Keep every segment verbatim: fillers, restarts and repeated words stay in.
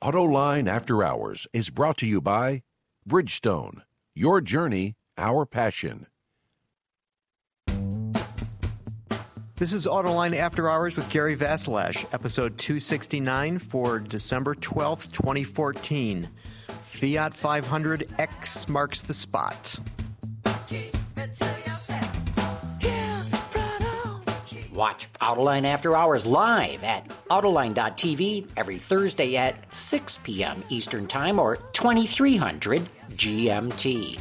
Autoline After Hours is brought to you by Bridgestone. Your journey, our passion. This is Autoline After Hours with Gary Vasilash, episode two sixty-nine for December twelfth, twenty fourteen. Fiat five hundred X marks the spot. Watch Autoline After Hours live at Autoline dot T V every Thursday at six p.m. Eastern Time or twenty-three hundred G M T.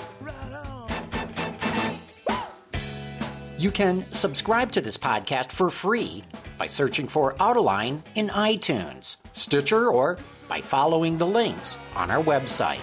You can subscribe to this podcast for free by searching for Autoline in iTunes, Stitcher, or by following the links on our website.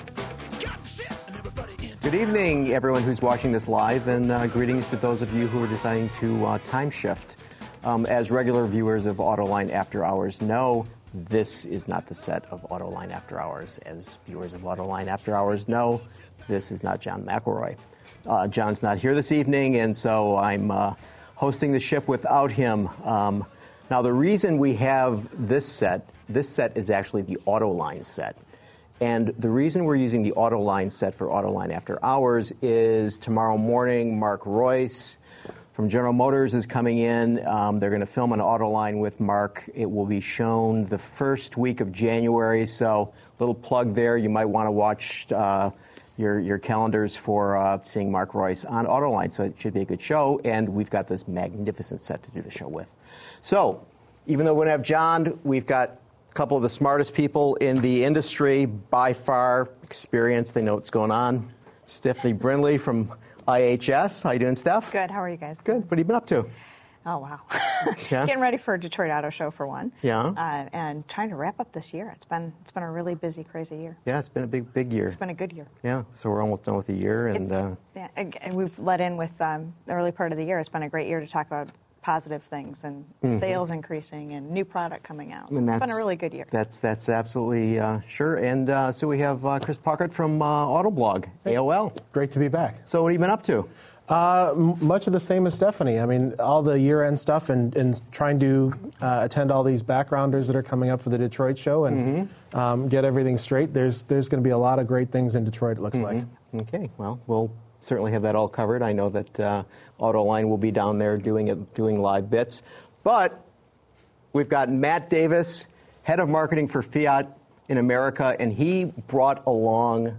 Good evening, everyone who's watching this live, and uh, greetings to those of you who are deciding to uh, time shift. Um, as regular viewers of Autoline After Hours know, this is not the set of Autoline After Hours. As viewers of Autoline After Hours know, this is not John McElroy. Uh, John's not here this evening, and so I'm uh, hosting the ship without him. Um, now, the reason we have this set, this set is actually the Autoline set. And the reason we're using the Autoline set for Autoline After Hours is tomorrow morning, Mark Reuss from General Motors is coming in. Um, they're going to film an Autoline with Mark. It will be shown the first week of January, so little plug there. You might want to watch uh, your, your calendars for uh, seeing Mark Reuss on Autoline, so it should be a good show. And we've got this magnificent set to do the show with. So even though we don't have John, we've got couple of the smartest people in the industry, by far, experience. They know what's going on. Stephanie Brindley from I H S. How you doing, Steph? Good. How are you guys? Good. What have you been up to? Oh, wow. Yeah? Getting ready for Detroit Auto Show, for one. Yeah. Uh, and trying to wrap up this year. It's been it's been a really busy, crazy year. Yeah, it's been a big, big year. It's been a good year. Yeah. So we're almost done with the year. And, uh, yeah, and we've let in with um, the early part of the year. It's been a great year to talk about positive things and mm-hmm. sales increasing and new product coming out. So it's been a really good year. That's that's absolutely uh, sure. And uh, so we have uh, Chris Puckett from uh, Autoblog, hey. A O L. Great to be back. So what have you been up to? Uh, m- much of the same as Stephanie. I mean, all the year-end stuff and, and trying to uh, attend all these backgrounders that are coming up for the Detroit show and mm-hmm. um, get everything straight. There's there's going to be a lot of great things in Detroit, it looks mm-hmm. like. Okay, well, we'll certainly have that all covered. I know that uh, Autoline will be down there doing it, doing live bits. But we've got Matt Davis, head of marketing for Fiat in America, and he brought along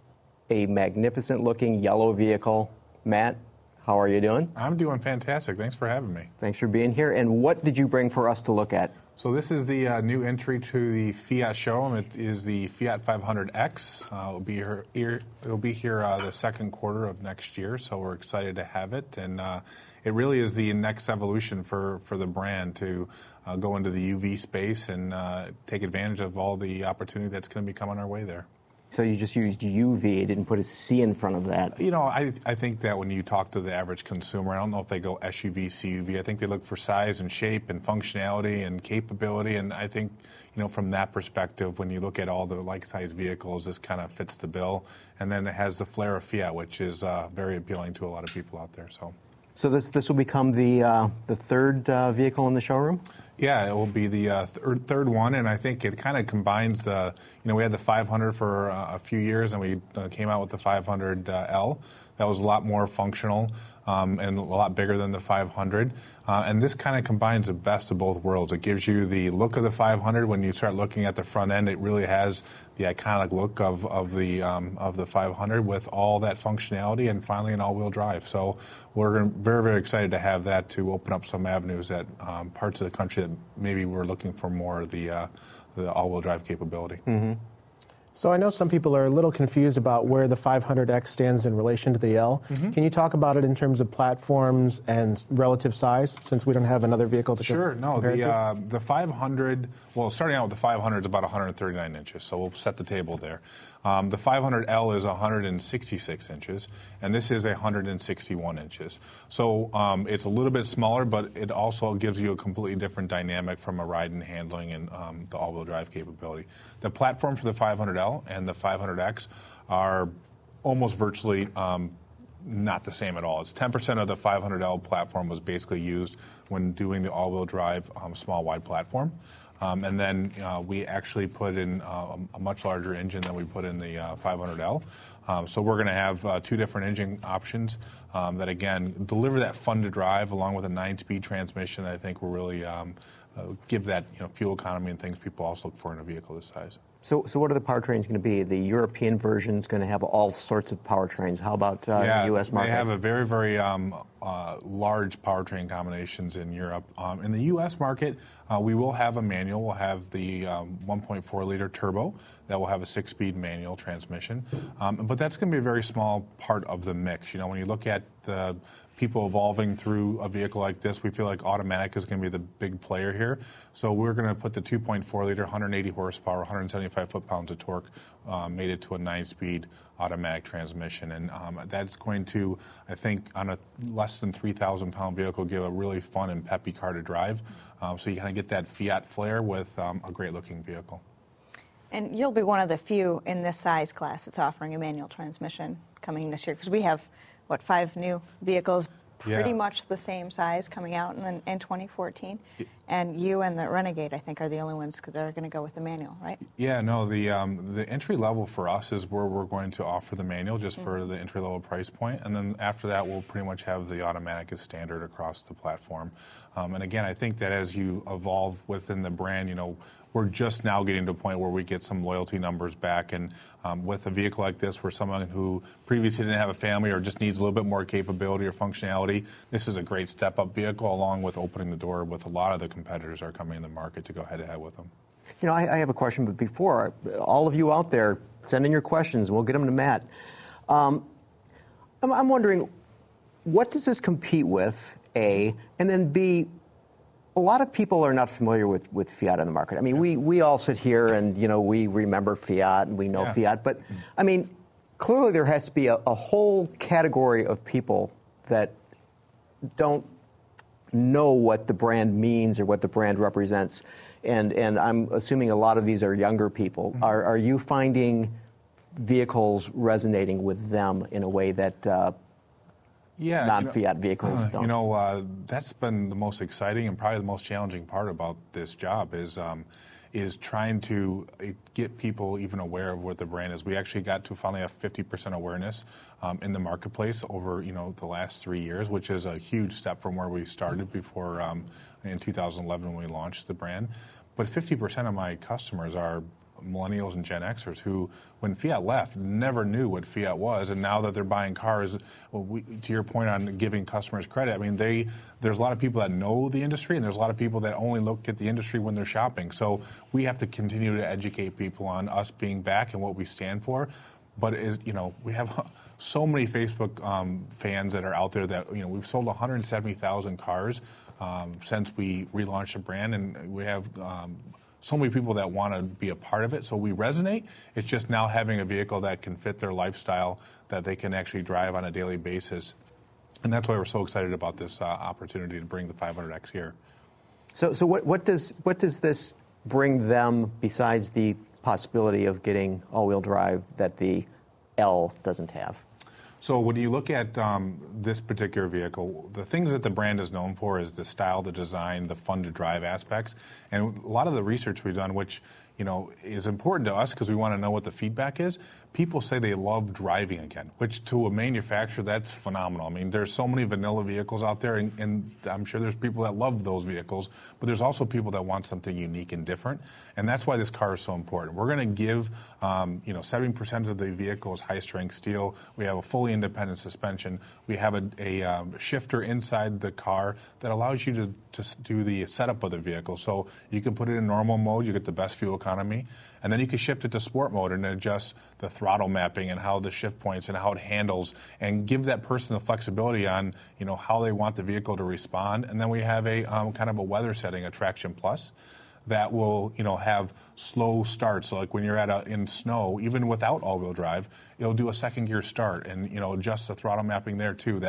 a magnificent-looking yellow vehicle. Matt, how are you doing? I'm doing fantastic. Thanks for having me. Thanks for being here. And what did you bring for us to look at? So this is the uh, new entry to the Fiat showroom. It is the Fiat five hundred X. Uh, it'll be here. It'll be here uh, the second quarter of next year. So we're excited to have it, and uh, it really is the next evolution for, for the brand to uh, go into the U V space and uh, take advantage of all the opportunity that's going to be coming our way there. So you just used U V, didn't put a C in front of that. You know, I I think that when you talk to the average consumer, I don't know if they go S U V, C U V. I think they look for size and shape and functionality and capability. And I think, you know, from that perspective, when you look at all the like-size vehicles, this kind of fits the bill. And then it has the flair of Fiat, which is uh, very appealing to a lot of people out there. So, so this this will become the uh, the third uh, vehicle in the showroom? Yeah, it will be the uh, th- third one, and I think it kind of combines the, you know, we had the five hundred for uh, a few years, and we uh, came out with the five hundred L. That was a lot more functional um, and a lot bigger than the five hundred. Uh, and this kind of combines the best of both worlds. It gives you the look of the five hundred. When you start looking at the front end, it really has the iconic look of, of the um, of the five hundred with all that functionality and finally an all-wheel drive. So we're very, very excited to have that to open up some avenues at um, parts of the country that maybe we're looking for more of the, uh, the all-wheel drive capability. Mm-hmm. So I know some people are a little confused about where the five hundred X stands in relation to the L. Mm-hmm. Can you talk about it in terms of platforms and relative size, since we don't have another vehicle to Sure. co- no, compare the to? uh, the five hundred. Well, starting out with the five hundred is about one hundred thirty-nine inches, so we'll set the table there. Um, the five hundred L is one hundred sixty-six inches, and this is one hundred sixty-one inches. So um, it's a little bit smaller, but it also gives you a completely different dynamic from a ride and handling and um, the all-wheel drive capability. The platform for the five hundred L and the five hundred X are almost virtually um, not the same at all. It's ten percent of the five hundred L platform was basically used when doing the all-wheel drive um, small wide platform. Um, and then uh, we actually put in uh, a much larger engine than we put in the uh, five hundred L. Um, so we're going to have uh, two different engine options um, that, again, deliver that fun to drive along with a nine-speed transmission that I think will really um, uh, give that you know, fuel economy and things people also look for in a vehicle this size. So, so what are the powertrains going to be? The European version is going to have all sorts of powertrains. How about uh, yeah, the U S market? They have a very, very um, uh, large powertrain combinations in Europe. Um, in the U S market, uh, we will have a manual. We'll have the um, one point four liter turbo that will have a six-speed manual transmission. Um, but that's going to be a very small part of the mix. You know, when you look at the people evolving through a vehicle like this, we feel like automatic is going to be the big player here. So we're going to put the two point four liter, one hundred eighty horsepower, one hundred seventy-five foot-pounds of torque, uh, made it to a nine-speed automatic transmission. And um, that's going to, I think, on a less than three thousand pound vehicle, give a really fun and peppy car to drive. Um, so you kind of get that Fiat flair with um, a great-looking vehicle. And you'll be one of the few in this size class that's offering a manual transmission coming this year, because we have, what, five new vehicles pretty yeah. much the same size coming out in, in twenty fourteen. And you and the Renegade, I think, are the only ones that are going to go with the manual, right? Yeah, no, the um, the entry level for us is where we're going to offer the manual just mm-hmm. for the entry level price point. And then after that, we'll pretty much have the automatic as standard across the platform. Um, and again, I think that as you evolve within the brand, you know, we're just now getting to a point where we get some loyalty numbers back. And um, with a vehicle like this, where someone who previously didn't have a family or just needs a little bit more capability or functionality, this is a great step-up vehicle, along with opening the door with a lot of the competitors are coming in the market to go head-to-head with them. You know, I, I have a question, but before, all of you out there, send in your questions, and we'll get them to Matt. Um, I'm, I'm wondering, what does this compete with, A, and then B, a lot of people are not familiar with, with Fiat in the market. I mean, yeah. we, we all sit here and, you know, we remember Fiat and we know yeah. Fiat. But, I mean, clearly there has to be a, a whole category of people that don't know what the brand means or what the brand represents. And, and I'm assuming a lot of these are younger people. Mm-hmm. Are, are you finding vehicles resonating with them in a way that uh, Yeah, non-Fiat you know, vehicles don't? You know, uh, that's been the most exciting and probably the most challenging part about this job is um, is trying to get people even aware of what the brand is. We actually got to finally have fifty percent awareness um, in the marketplace over, you know, the last three years, which is a huge step from where we started before um, in two thousand eleven when we launched the brand. But fifty percent of my customers are millennials and Gen Xers who, when Fiat left, never knew what Fiat was, and now that they're buying cars, well, we, to your point on giving customers credit, I mean, they there's a lot of people that know the industry, and there's a lot of people that only look at the industry when they're shopping. So we have to continue to educate people on us being back and what we stand for. But is, you know, we have so many Facebook um, fans that are out there that, you know, we've sold one hundred seventy thousand cars um, since we relaunched the brand, and we have Um, so many people that want to be a part of it, so we resonate. It's just now having a vehicle that can fit their lifestyle, that they can actually drive on a daily basis. And that's why we're so excited about this uh, opportunity to bring the five hundred X here. So, so what, what does what does this bring them besides the possibility of getting all-wheel drive that the L doesn't have? So when you look at um, this particular vehicle, the things that the brand is known for is the style, the design, the fun-to-drive aspects. And a lot of the research we've done, which, you know, is important to us because we want to know what the feedback is, people say they love driving again, which to a manufacturer, that's phenomenal. I mean, there's so many vanilla vehicles out there, and, and I'm sure there's people that love those vehicles, but there's also people that want something unique and different, and that's why this car is so important. We're going to give, um, you know, seventy percent of the vehicle is high-strength steel. We have a fully independent suspension. We have a, a um, shifter inside the car that allows you to, to do the setup of the vehicle. So you can put it in normal mode, you get the best fuel economy, and then you can shift it to sport mode and adjust the throttle mapping and how the shift points and how it handles, and give that person the flexibility on, you know, how they want the vehicle to respond. And then we have a um, kind of a weather setting, a Traction Plus, that will, you know, have slow starts. So like when you're at a, in snow, even without all-wheel drive, it'll do a second gear start and, you know, adjust the throttle mapping there too. That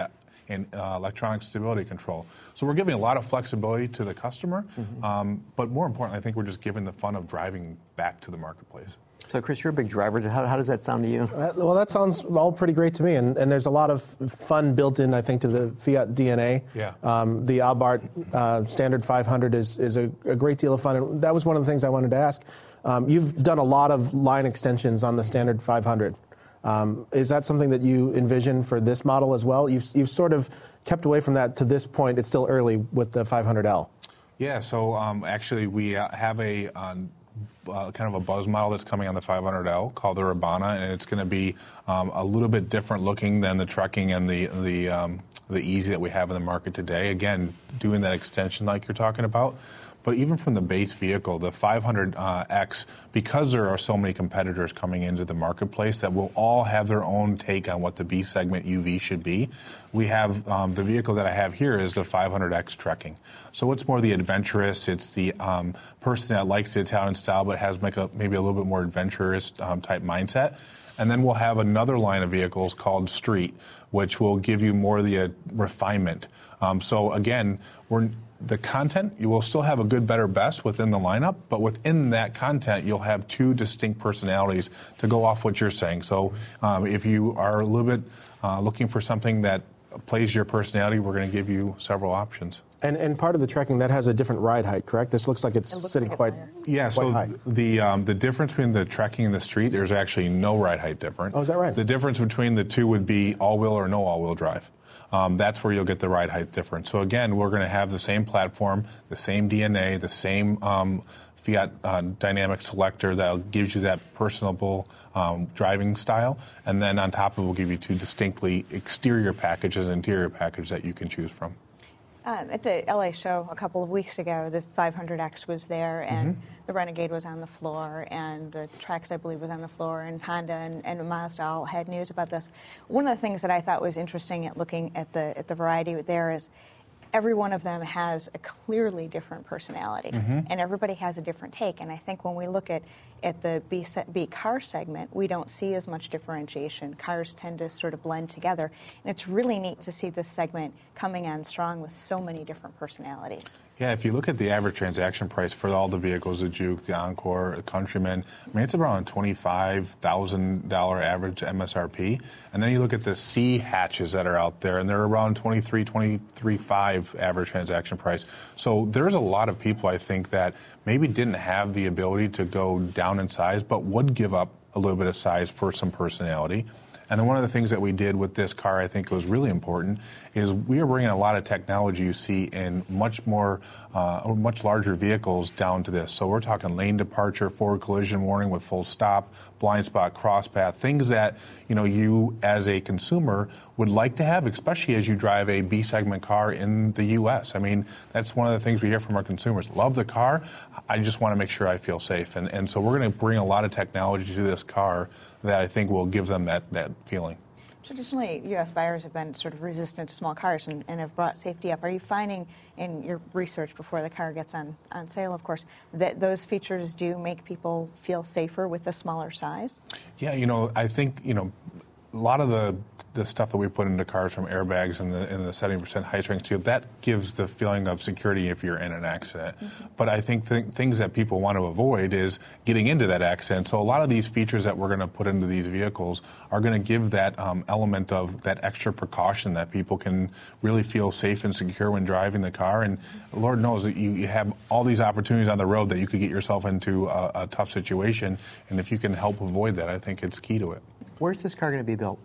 and uh, electronic stability control. So we're giving a lot of flexibility to the customer, mm-hmm. um, but more importantly, I think we're just giving the fun of driving back to the marketplace. So, Chris, you're a big driver. How, how does that sound to you? Uh, well, that sounds all pretty great to me, and, and there's a lot of fun built in, I think, to the Fiat D N A. Yeah. Um, the Abarth uh, Standard five hundred is, is a, a great deal of fun, and that was one of the things I wanted to ask. Um, you've done a lot of line extensions on the Standard five hundred. Um, is that something that you envision for this model as well? You've, you've sort of kept away from that to this point. It's still early with the five hundred L. Yeah, so um, actually we uh, have a... Um, Uh, kind of a buzz model that's coming on the five hundred L called the Urbana, and it's going to be um, a little bit different looking than the Trekking and the the um, the Easy that we have in the market today. Again, doing that extension like you're talking about. But even from the base vehicle, the five hundred X, because there are so many competitors coming into the marketplace that will all have their own take on what the B segment U V should be, we have um, the vehicle that I have here is the five hundred X Trekking. So it's more the adventurous, it's the um, person that likes the Italian style but has make a, maybe a little bit more adventurous um, type mindset. And then we'll have another line of vehicles called Street, which will give you more of the uh, refinement. Um, so again, we're the content, you will still have a good, better, best within the lineup, but within that content, you'll have two distinct personalities to go off what you're saying. So um, if you are a little bit uh, looking for something that plays your personality, we're going to give you several options. And and part of the Trekking, that has a different ride height, correct? This looks like it's it looks sitting like quite higher. Yeah, so high. the um, the difference between the Trekking and the Street, there's actually no ride height difference. Oh, is that right? The difference between the two would be all-wheel or no all-wheel drive. Um, that's where you'll get the ride height difference. So again, we're going to have the same platform, the same D N A, the same um, Fiat uh, dynamic selector that gives you that personable um, driving style, and then on top of it, we'll give you two distinctly exterior packages and interior packages that you can choose from. Um, at the L A show a couple of weeks ago, the five hundred X was there, and mm-hmm. the Renegade was on the floor, and the Trax, I believe, was on the floor, and Honda and, and Mazda all had news about this. One of the things that I thought was interesting at looking at the at the variety there is every one of them has a clearly different personality, mm-hmm. and everybody has a different take. And I think when we look at, at the B, B car segment, we don't see as much differentiation. Cars tend to sort of blend together, and it's really neat to see this segment coming on strong with so many different personalities. Yeah, if you look at the average transaction price for all the vehicles, the Juke, the Encore, the Countryman, I mean, it's around twenty-five thousand dollars average M S R P. And then you look at the C hatches that are out there, and they're around twenty-three, twenty-three point five average transaction price. So there's a lot of people, I think, that maybe didn't have the ability to go down in size, but would give up a little bit of size for some personality. And then one of the things that we did with this car, I think was really important, is we are bringing a lot of technology you see in much more, uh, much larger vehicles down to this. So we're talking lane departure, forward collision warning with full stop, blind spot, cross path, things that, you know, you as a consumer would like to have, especially as you drive a B segment car in the U S. I mean, that's one of the things we hear from our consumers. Love the car. I just want to make sure I feel safe. And, and so we're going to bring a lot of technology to this car that I think will give them that, that feeling. Traditionally, U S buyers have been sort of resistant to small cars and, and have brought safety up. Are you finding in your research before the car gets on, on sale, of course, that those features do make people feel safer with the smaller size? Yeah, you know, I think, you know, a lot of the the stuff that we put into cars, from airbags and the, and the seventy percent high strength steel, that gives the feeling of security if you're in an accident. Mm-hmm. But I think th- things that people want to avoid is getting into that accident. So a lot of these features that we're going to put into these vehicles are going to give that um, element of that extra precaution that people can really feel safe and secure when driving the car. And Lord knows that you, you have all these opportunities on the road that you could get yourself into a, a tough situation. And if you can help avoid that, I think it's key to it. Where's this car going to be built?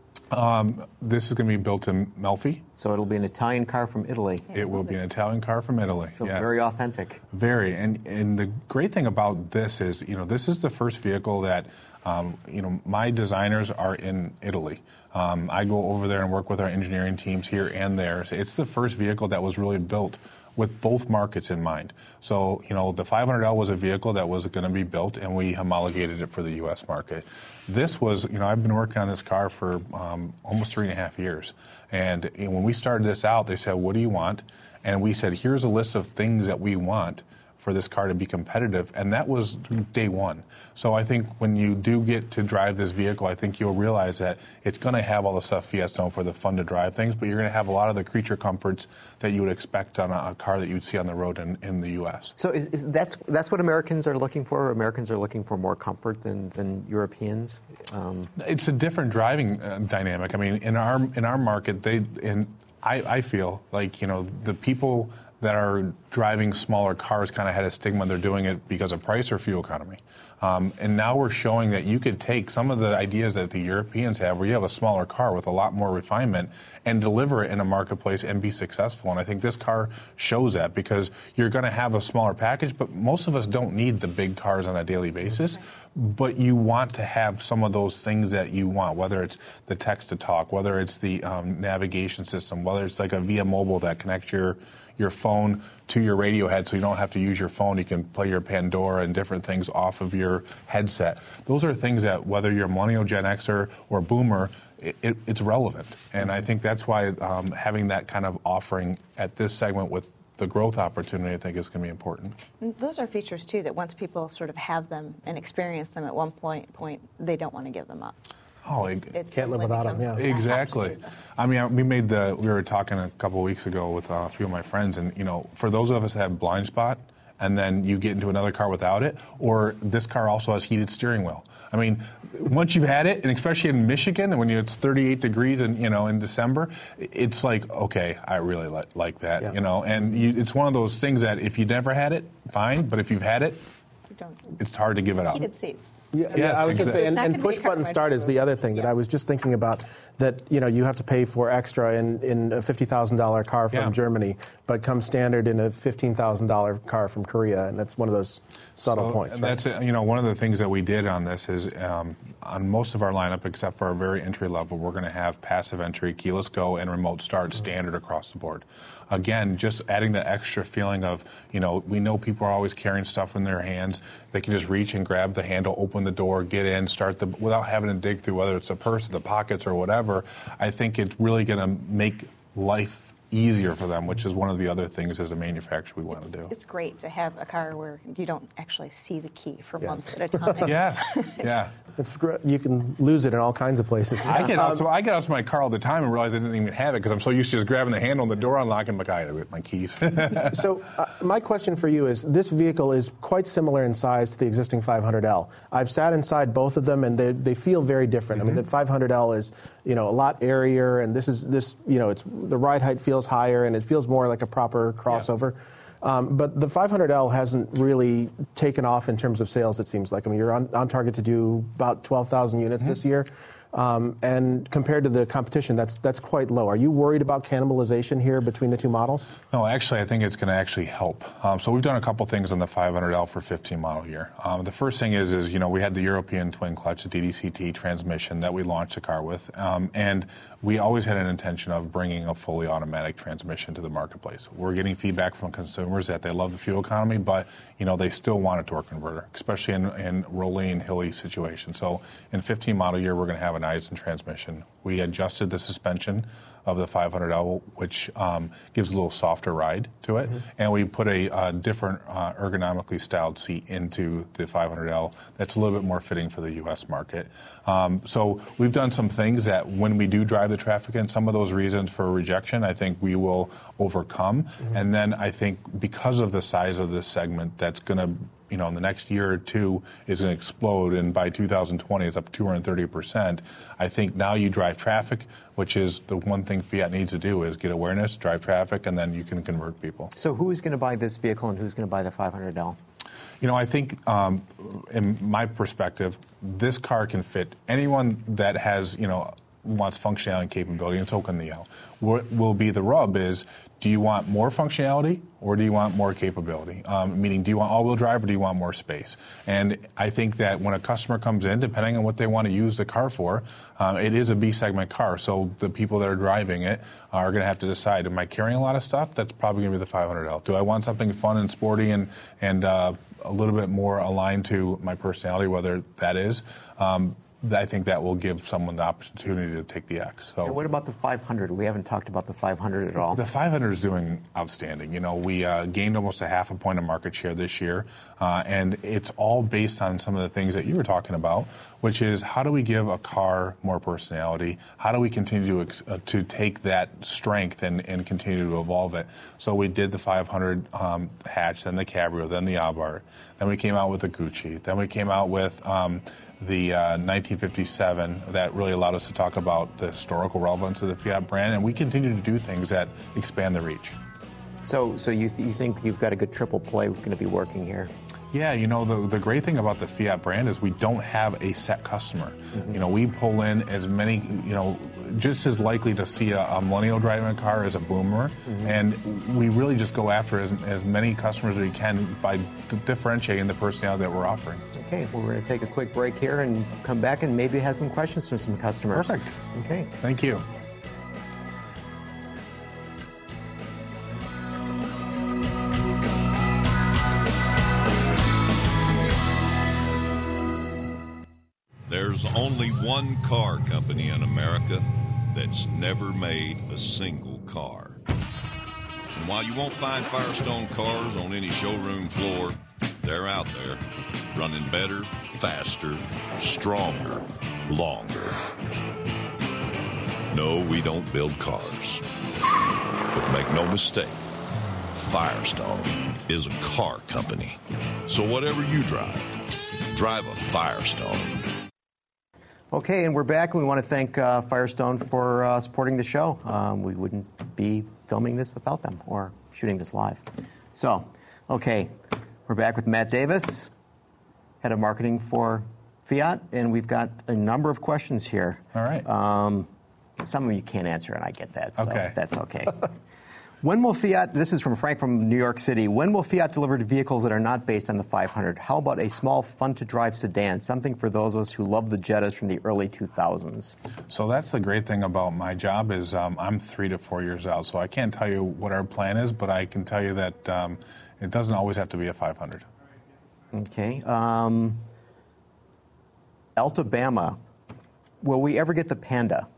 Um, this is going to be built in Melfi. So it'll be an Italian car from Italy. It will be an Italian car from Italy. So yes. Very authentic. Very. And and the great thing about this is, you know, this is the first vehicle that, um, you know, my designers are in Italy. Um, I go over there and work with our engineering teams here and there. It's the first vehicle that was really built with both markets in mind. So, you know, the five hundred L was a vehicle that was going to be built, and we homologated it for the U S market. This was, you know, I've been working on this car for um, almost three and a half years. And you know, when we started this out, they said, what do you want? And we said, here's a list of things that we want for this car to be competitive, and that was day one. So I think when you do get to drive this vehicle, I think you'll realize that it's going to have all the stuff Fiat's known for, the fun to drive things, but you're going to have a lot of the creature comforts that you would expect on a, a car that you would see on the road in, in the U S. So is, is that's that's what Americans are looking for? Americans are looking for more comfort than, than Europeans? Um, it's a different driving uh, dynamic. I mean, in our in our market, they in I, I feel like, you know, the people that are driving smaller cars kind of had a stigma they're doing it because of price or fuel economy. Um, and now we're showing that you could take some of the ideas that the Europeans have, where you have a smaller car with a lot more refinement, and deliver it in a marketplace and be successful. And I think this car shows that, because you're going to have a smaller package, but most of us don't need the big cars on a daily basis. But you want to have some of those things that you want, whether it's the text-to-talk, whether it's the um, navigation system, whether it's like a Via Mobile that connects your your phone to your radio head so you don't have to use your phone. You can play your Pandora and different things off of your headset. Those are things that, whether you're Millennial, Gen Xer, or Boomer, it, it, it's relevant. And I think that's why um, having that kind of offering at this segment with the growth opportunity, I think, is going to be important. And those are features, too, that once people sort of have them and experience them at one point, point they don't want to give them up. Oh, It's- it, it Can't live simply without 'em, becomes yeah. a exactly. have to do this. I mean, we made the. We were talking a couple of weeks ago with uh, a few of my friends, and you know, for those of us that have blind spot, and then you get into another car without it, or this car also has heated steering wheel. I mean, once you've had it, and especially in Michigan, when it's thirty-eight degrees in you know in December, it's like, okay, I really li- like that, Yeah. you know. And you, it's one of those things that if you never had it, fine, but if you've had it, You don't. it's hard to give it up. Heated seats. Yeah, Yes, yeah, I was going to exactly. say, and, It's not and gonna be push a car button ride start is the through. other thing that I Yes. was just thinking about. That you know you have to pay for extra in, in a fifty thousand dollar car from Yeah. Germany, but comes standard in a fifteen thousand dollar car from Korea, and that's one of those subtle So, points. and right? that's uh, you know one of the things that we did on this is um, on most of our lineup, except for our very entry level, we're going to have passive entry, keyless go, and remote start standard across the board. Again, just adding the extra feeling of, you know, we know people are always carrying stuff in their hands. They can just reach and grab the handle, open the door, get in, start the without having to dig through whether it's a purse, the pockets, or whatever. I think it's really going to make life easier for them, which is one of the other things as a manufacturer we want to do. It's great to have a car where you don't actually see the key for Yeah. months at a time. Yes, yeah. It's gr- you can lose it in all kinds of places. I get out, so I get out to my car all the time and realize I didn't even have it because I'm so used to just grabbing the handle on the door, unlocking my car with my keys. So uh, my question for you is, this vehicle is quite similar in size to the existing five hundred L. I've sat inside both of them, and they, they feel very different. Mm-hmm. I mean, the five hundred L is, you know, a lot airier, and this is this, you know, it's the ride height feels higher, and it feels more like a proper crossover. Um, but the five hundred L hasn't really taken off in terms of sales, it seems like. I mean, you're on, on target to do about twelve thousand units Mm-hmm. this year. Um, and compared to the competition, that's that's quite low. Are you worried about cannibalization here between the two models? No, actually, I think it's going to actually help. Um, so we've done a couple things on the five hundred L for fifteen model year. Um, the first thing is, is you know, we had the European twin clutch, the D D C T transmission that we launched the car with, um, and we always had an intention of bringing a fully automatic transmission to the marketplace. We're getting feedback from consumers that they love the fuel economy, but you know, they still want a torque converter, especially in, in rolling and hilly situations. So in fifteen model year, we're going to have an Aisin transmission. We adjusted the suspension of the five hundred L, which um, gives a little softer ride to it, mm-hmm. and we put a uh, different uh, ergonomically styled seat into the five hundred L that's a little bit more fitting for the U S market. Um, so we've done some things that when we do drive the traffic in, some of those reasons for rejection, I think we will overcome. Mm-hmm. And then I think because of the size of this segment, that's going to, you know, in the next year or two is going to explode, and by two thousand twenty it's up to two hundred thirty percent. I think now you drive traffic, which is the one thing Fiat needs to do, is get awareness, drive traffic, and then you can convert people. So who's going to buy this vehicle and who's going to buy the five hundred L? You know, I think, um, in my perspective, this car can fit anyone that has, you know, wants functionality and capability, and so can the L. What will be the rub is, do you want more functionality or do you want more capability? Um, meaning, do you want all-wheel drive or do you want more space? And I think that when a customer comes in, depending on what they want to use the car for, um, it is a B-segment car. So the people that are driving it are going to have to decide, am I carrying a lot of stuff? That's probably going to be the five hundred L. Do I want something fun and sporty and, and uh, a little bit more aligned to my personality, whether that is? Um, I think that will give someone the opportunity to take the X. So, and what about the five hundred? We haven't talked about the five hundred at all. The five hundred is doing outstanding. You know, we uh, gained almost a half a point of market share this year, uh, and it's all based on some of the things that you were talking about, which is how do we give a car more personality? How do we continue to uh, to take that strength and, and continue to evolve it? So we did the five hundred um, hatch, then the Cabrio, then the Abarth. Then we came out with the Gucci. Then we came out with um, the uh, nineteen fifty-seven. That really allowed us to talk about the historical relevance of the Fiat brand, and we continue to do things that expand the reach. So, so you, th- you think you've got a good triple play going to be working here? Yeah, you know, the, the great thing about the Fiat brand is we don't have a set customer. Mm-hmm. You know, we pull in as many, you know, just as likely to see a, a millennial driving a car as a boomer. Mm-hmm. And we really just go after as, as many customers as we can by d- differentiating the personality that we're offering. Okay, well, we're going to take a quick break here and come back and maybe have some questions from some customers. Perfect. Okay. Thank you. There's only one car company in America that's never made a single car. And while you won't find Firestone cars on any showroom floor, they're out there, running better, faster, stronger, longer. No, we don't build cars. But make no mistake, Firestone is a car company. So whatever you drive, drive a Firestone. Okay, and we're back, and we want to thank uh, Firestone for uh, supporting the show. Um, we wouldn't be filming this without them or shooting this live. So, okay, we're back with Matt Davis, head of marketing for Fiat, and we've got a number of questions here. All right. Um, some of you can't answer, and I get that, so okay. that's okay. When will Fiat, this is from Frank from New York City, when will Fiat deliver vehicles that are not based on the five hundred? How about a small, fun-to-drive sedan, something for those of us who love the Jettas from the early two thousands? So that's the great thing about my job is um, I'm three to four years out, so I can't tell you what our plan is, but I can tell you that um, it doesn't always have to be a five hundred. Okay. Um, Altabama, will we ever get the Panda?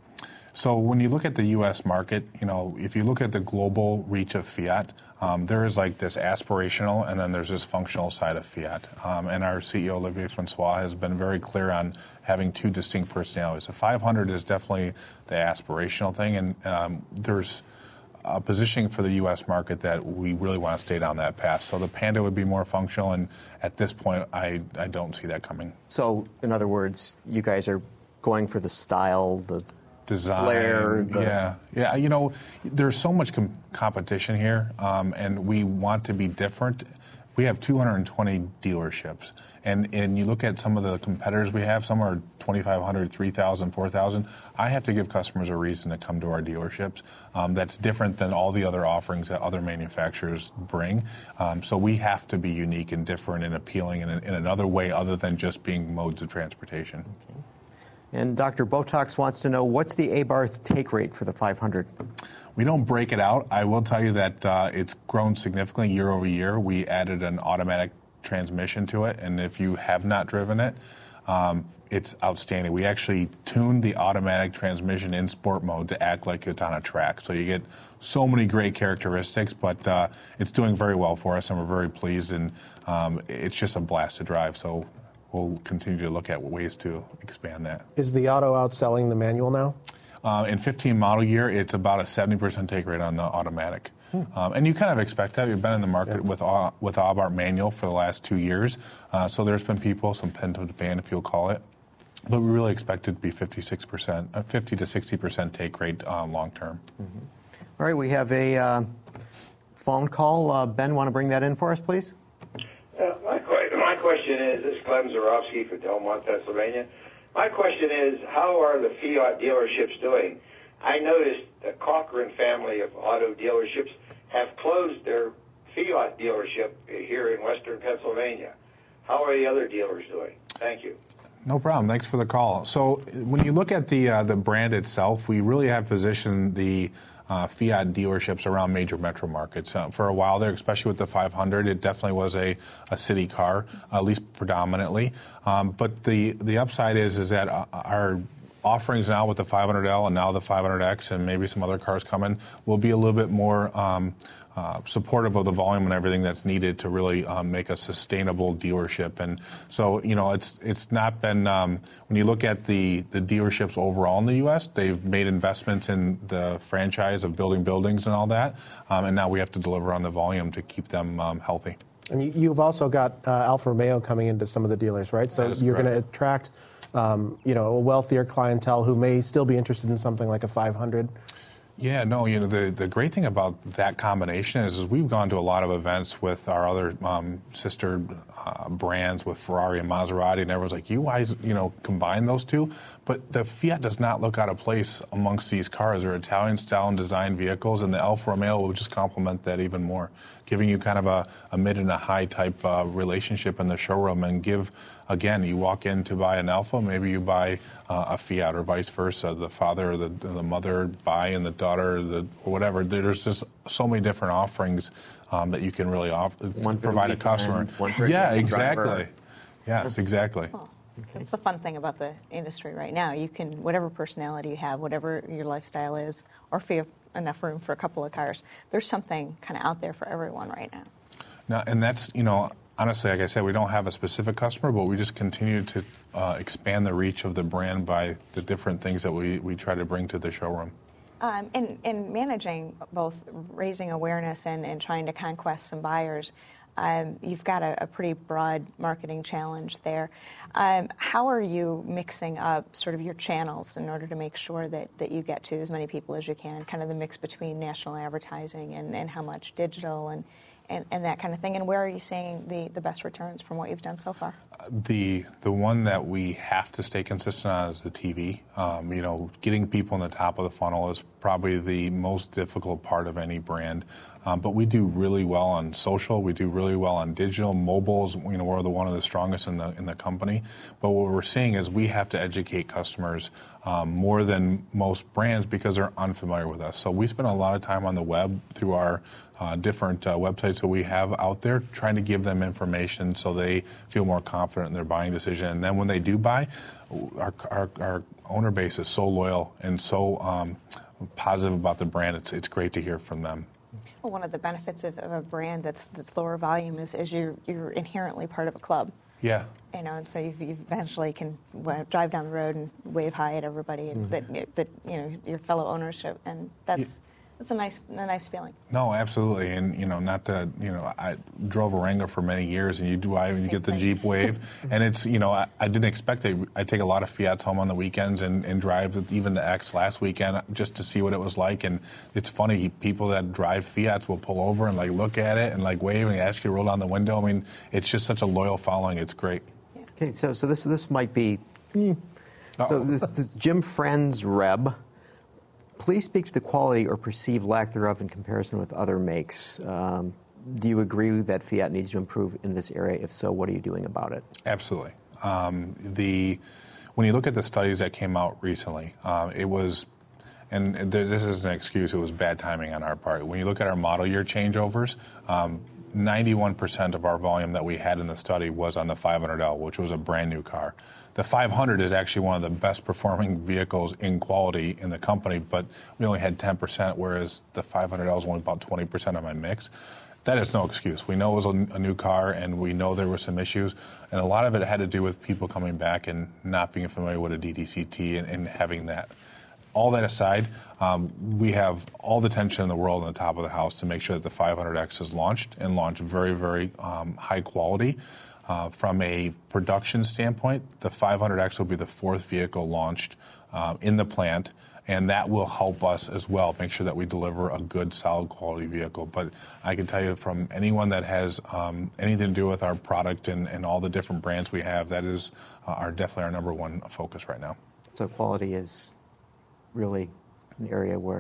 So when you look at the U S market, you know, if you look at the global reach of Fiat, um, there is like this aspirational and then there's this functional side of Fiat. Um, and our C E O, Olivier Francois, has been very clear on having two distinct personalities. The five hundred is definitely the aspirational thing, and um, there's a positioning for the U S market that we really want to stay down that path. So the Panda would be more functional, and at this point, I, I don't see that coming. So, in other words, you guys are going for the style, the design, flair, the... yeah, yeah. You know, there's so much com- competition here, um, and we want to be different. We have two hundred twenty dealerships, and and you look at some of the competitors we have. Some are twenty-five hundred, three thousand, four thousand. I have to give customers a reason to come to our dealerships. Um, that's different than all the other offerings that other manufacturers bring. Um, so we have to be unique and different and appealing in, a, in another way other than just being modes of transportation. Okay. And Doctor Botox wants to know, what's the Abarth take rate for the five hundred? We don't break it out. I will tell you that uh, it's grown significantly year over year. We added an automatic transmission to it, and if you have not driven it, um, it's outstanding. We actually tuned the automatic transmission in sport mode to act like it's on a track. So you get so many great characteristics, but uh, it's doing very well for us, and we're very pleased, and um, it's just a blast to drive. So we'll continue to look at ways to expand that. Is the auto outselling the manual now? Uh, in fifteen model year, it's about a seventy percent take rate on the automatic. Hmm. Um, and you kind of expect that. You've been in the market yeah. with uh, with Abarth manual for the last two years. Uh, so there's been people, some pent-up demand, if you'll call it. But we really expect it to be fifty-six percent, uh, fifty to sixty percent take rate uh, long term. Mm-hmm. All right, we have a uh, phone call. Uh, Ben, want to bring that in for us, please? Uh, my, qu- my question is, this is Clem Zarowski for Delmont, Pennsylvania. My question is, how are the Fiat dealerships doing? I noticed the Cochran family of auto dealerships have closed their Fiat dealership here in western Pennsylvania. How are the other dealers doing? Thank you. No problem. Thanks for the call. So when you look at the uh, the brand itself, we really have positioned the uh, Fiat dealerships around major metro markets. Uh, for a while there, especially with the five hundred, it definitely was a, a city car, at least predominantly. Um, but the, the upside is, is that our offerings now with the five hundred L and now the five hundred X and maybe some other cars coming will be a little bit more um, uh, supportive of the volume and everything that's needed to really um, make a sustainable dealership. And so, you know, it's it's not been, um, when you look at the, the dealerships overall in the U S, they've made investments in the franchise of building buildings and all that, um, and now we have to deliver on the volume to keep them um, healthy. And you, you've also got uh, Alfa Romeo coming into some of the dealers, right? So you're going to attract Um, you know, a wealthier clientele who may still be interested in something like a five hundred. Yeah, no, you know, the, the great thing about that combination is, is we've gone to a lot of events with our other um, sister uh, brands with Ferrari and Maserati, and everyone's like, you guys, you know, combine those two? But the Fiat does not look out of place amongst these cars. They're Italian-style and design vehicles, and the Alfa Romeo will just complement that even more, giving you kind of a, a mid and a high type uh, relationship in the showroom, and give, again, you walk in to buy an Alfa, maybe you buy uh, a Fiat or vice versa. The father or the, the mother buy, and the daughter, the or whatever. There's just so many different offerings um, that you can really offer, provide a customer. One for yeah, a exactly. driver. Yes, exactly. Oh. That's the fun thing about the industry right now. You can, whatever personality you have, whatever your lifestyle is, or if you have enough room for a couple of cars, there's something kind of out there for everyone right now. Now, and that's, you know, honestly, like I said, we don't have a specific customer, but we just continue to uh, expand the reach of the brand by the different things that we, we try to bring to the showroom. Um, and, and managing both raising awareness and, and trying to conquest some buyers, Um, you've got a, a pretty broad marketing challenge there. Um, how are you mixing up sort of your channels in order to make sure that, that you get to as many people as you can, kind of the mix between national advertising and, and how much digital and, and, and that kind of thing? And where are you seeing the, the best returns from what you've done so far? The the one that we have to stay consistent on is the T V. Um, you know, getting people in the top of the funnel is probably the most difficult part of any brand. Um, but we do really well on social. We do really well on digital. Mobiles, you know, we're the one of the strongest in the in the company. But what we're seeing is we have to educate customers um, more than most brands because they're unfamiliar with us. So we spend a lot of time on the web through our uh, different uh, websites that we have out there, trying to give them information so they feel more confident in their buying decision. And then when they do buy, our our, our owner base is so loyal and so um, positive about the brand. It's it's great to hear from them. Well, one of the benefits of, of a brand that's that's lower volume is, is you're, you're inherently part of a club. Yeah. You know, and so you you eventually can drive down the road and wave hi at everybody and mm-hmm. that that you know your fellow ownership, and that's yeah. that's a nice a nice feeling. No, absolutely, and you know, not to you know, I drove a Wrangler for many years, and you drive and you get the thing. Jeep Wave, and it's you know, I, I didn't expect it. I take a lot of Fiats home on the weekends and, and drive even the X last weekend just to see what it was like, and it's funny. People that drive Fiats will pull over and like look at it and like wave and ask you to roll down the window. I mean, it's just such a loyal following. It's great. Okay, so so this this might be mm. so this, this Jim Friends Reb. Please speak to the quality or perceived lack thereof in comparison with other makes. Um, do you agree that Fiat needs to improve in this area? If so, what are you doing about it? Absolutely. Um, the when you look at the studies that came out recently, um, it was, and this is an excuse, it was bad timing on our part. When you look at our model year changeovers, um, ninety-one percent of our volume that we had in the study was on the five hundred L, which was a brand new car. The five hundred is actually one of the best performing vehicles in quality in the company, but we only had ten percent, whereas the five hundred L is only about twenty percent of my mix. That is no excuse. We know it was a, a new car, and we know there were some issues, and a lot of it had to do with people coming back and not being familiar with a D D C T and, and having that. All that aside, um, we have all the tension in the world on the top of the house to make sure that the five hundred X is launched and launched very, very um, high quality. Uh, from a production standpoint, the five hundred X will be the fourth vehicle launched uh, in the plant, and that will help us as well make sure that we deliver a good, solid quality vehicle. But I can tell you from anyone that has um, anything to do with our product and, and all the different brands we have, that is uh, our definitely our number one focus right now. So quality is really an area where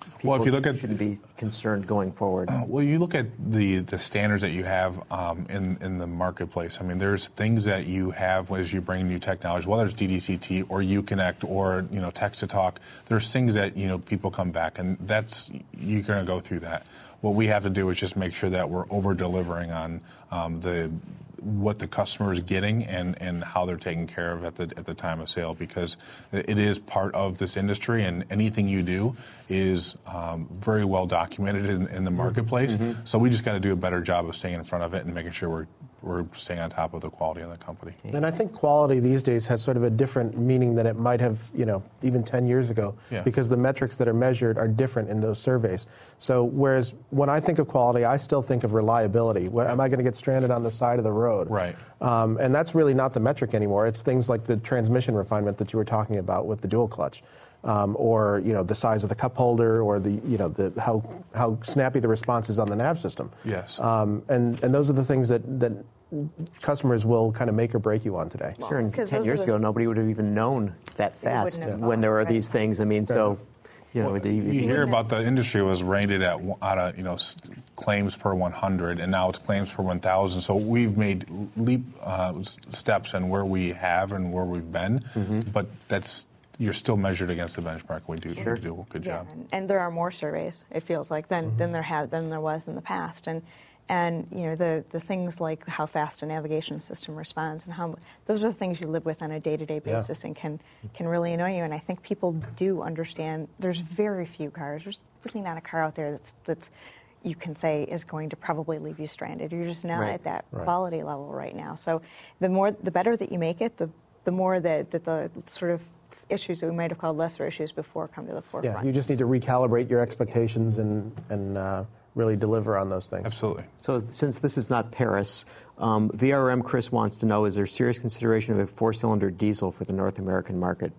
people Well, if you look at shouldn't be concerned going forward? Well, you look at the, the standards that you have um, in in the marketplace. I mean, there's things that you have as you bring new technology, whether it's D D C T or Uconnect or you know text to talk. There's things that you know people come back, and that's you're going to go through that. What we have to do is just make sure that we're over delivering on um, the what the customer is getting and, and how they're taken care of at the at the time of sale, because it is part of this industry, and anything you do is um, very well documented in, in the marketplace. Mm-hmm. So we just got to do a better job of staying in front of it and making sure we're we're staying on top of the quality of the company. And I think quality these days has sort of a different meaning than it might have, you know, even ten years ago, yeah. because the metrics that are measured are different in those surveys. So whereas when I think of quality, I still think of reliability. What, am I going to get stranded on the side of the road? Right. Um, and that's really not the metric anymore. It's things like the transmission refinement that you were talking about with the dual clutch. Um, or you know the size of the cup holder, or the you know the how how snappy the response is on the nav system. Yes. Um, and and those are the things that that customers will kind of make or break you on today. Sure. And ten years ago, nobody would have even known that fast when there were these things. I mean, so. You know, well, you hear about the industry was rated at out of you know claims per one hundred, and now it's claims per one thousand. So we've made leap uh, steps in where we have and where we've been, mm-hmm. but that's you're still measured against the benchmark. We do, sure. we do a good yeah, job. And, and there are more surveys, it feels like, than, mm-hmm. than there have than there was in the past. And and you know the, the things like how fast a navigation system responds and how those are the things you live with on a day-to-day basis yeah. and can can really annoy you. And I think people do understand. There's very few cars. There's really not a car out there that's that's you can say is going to probably leave you stranded. You're just not right. at that right. quality level right now. So the more the better that you make it, the the more that, that the sort of issues that we might have called lesser issues before come to the forefront. Yeah, you just need to recalibrate your expectations and and uh, really deliver on those things. Absolutely. So since this is not Paris, um, V R M Chris wants to know, is there serious consideration of a four-cylinder diesel for the North American market?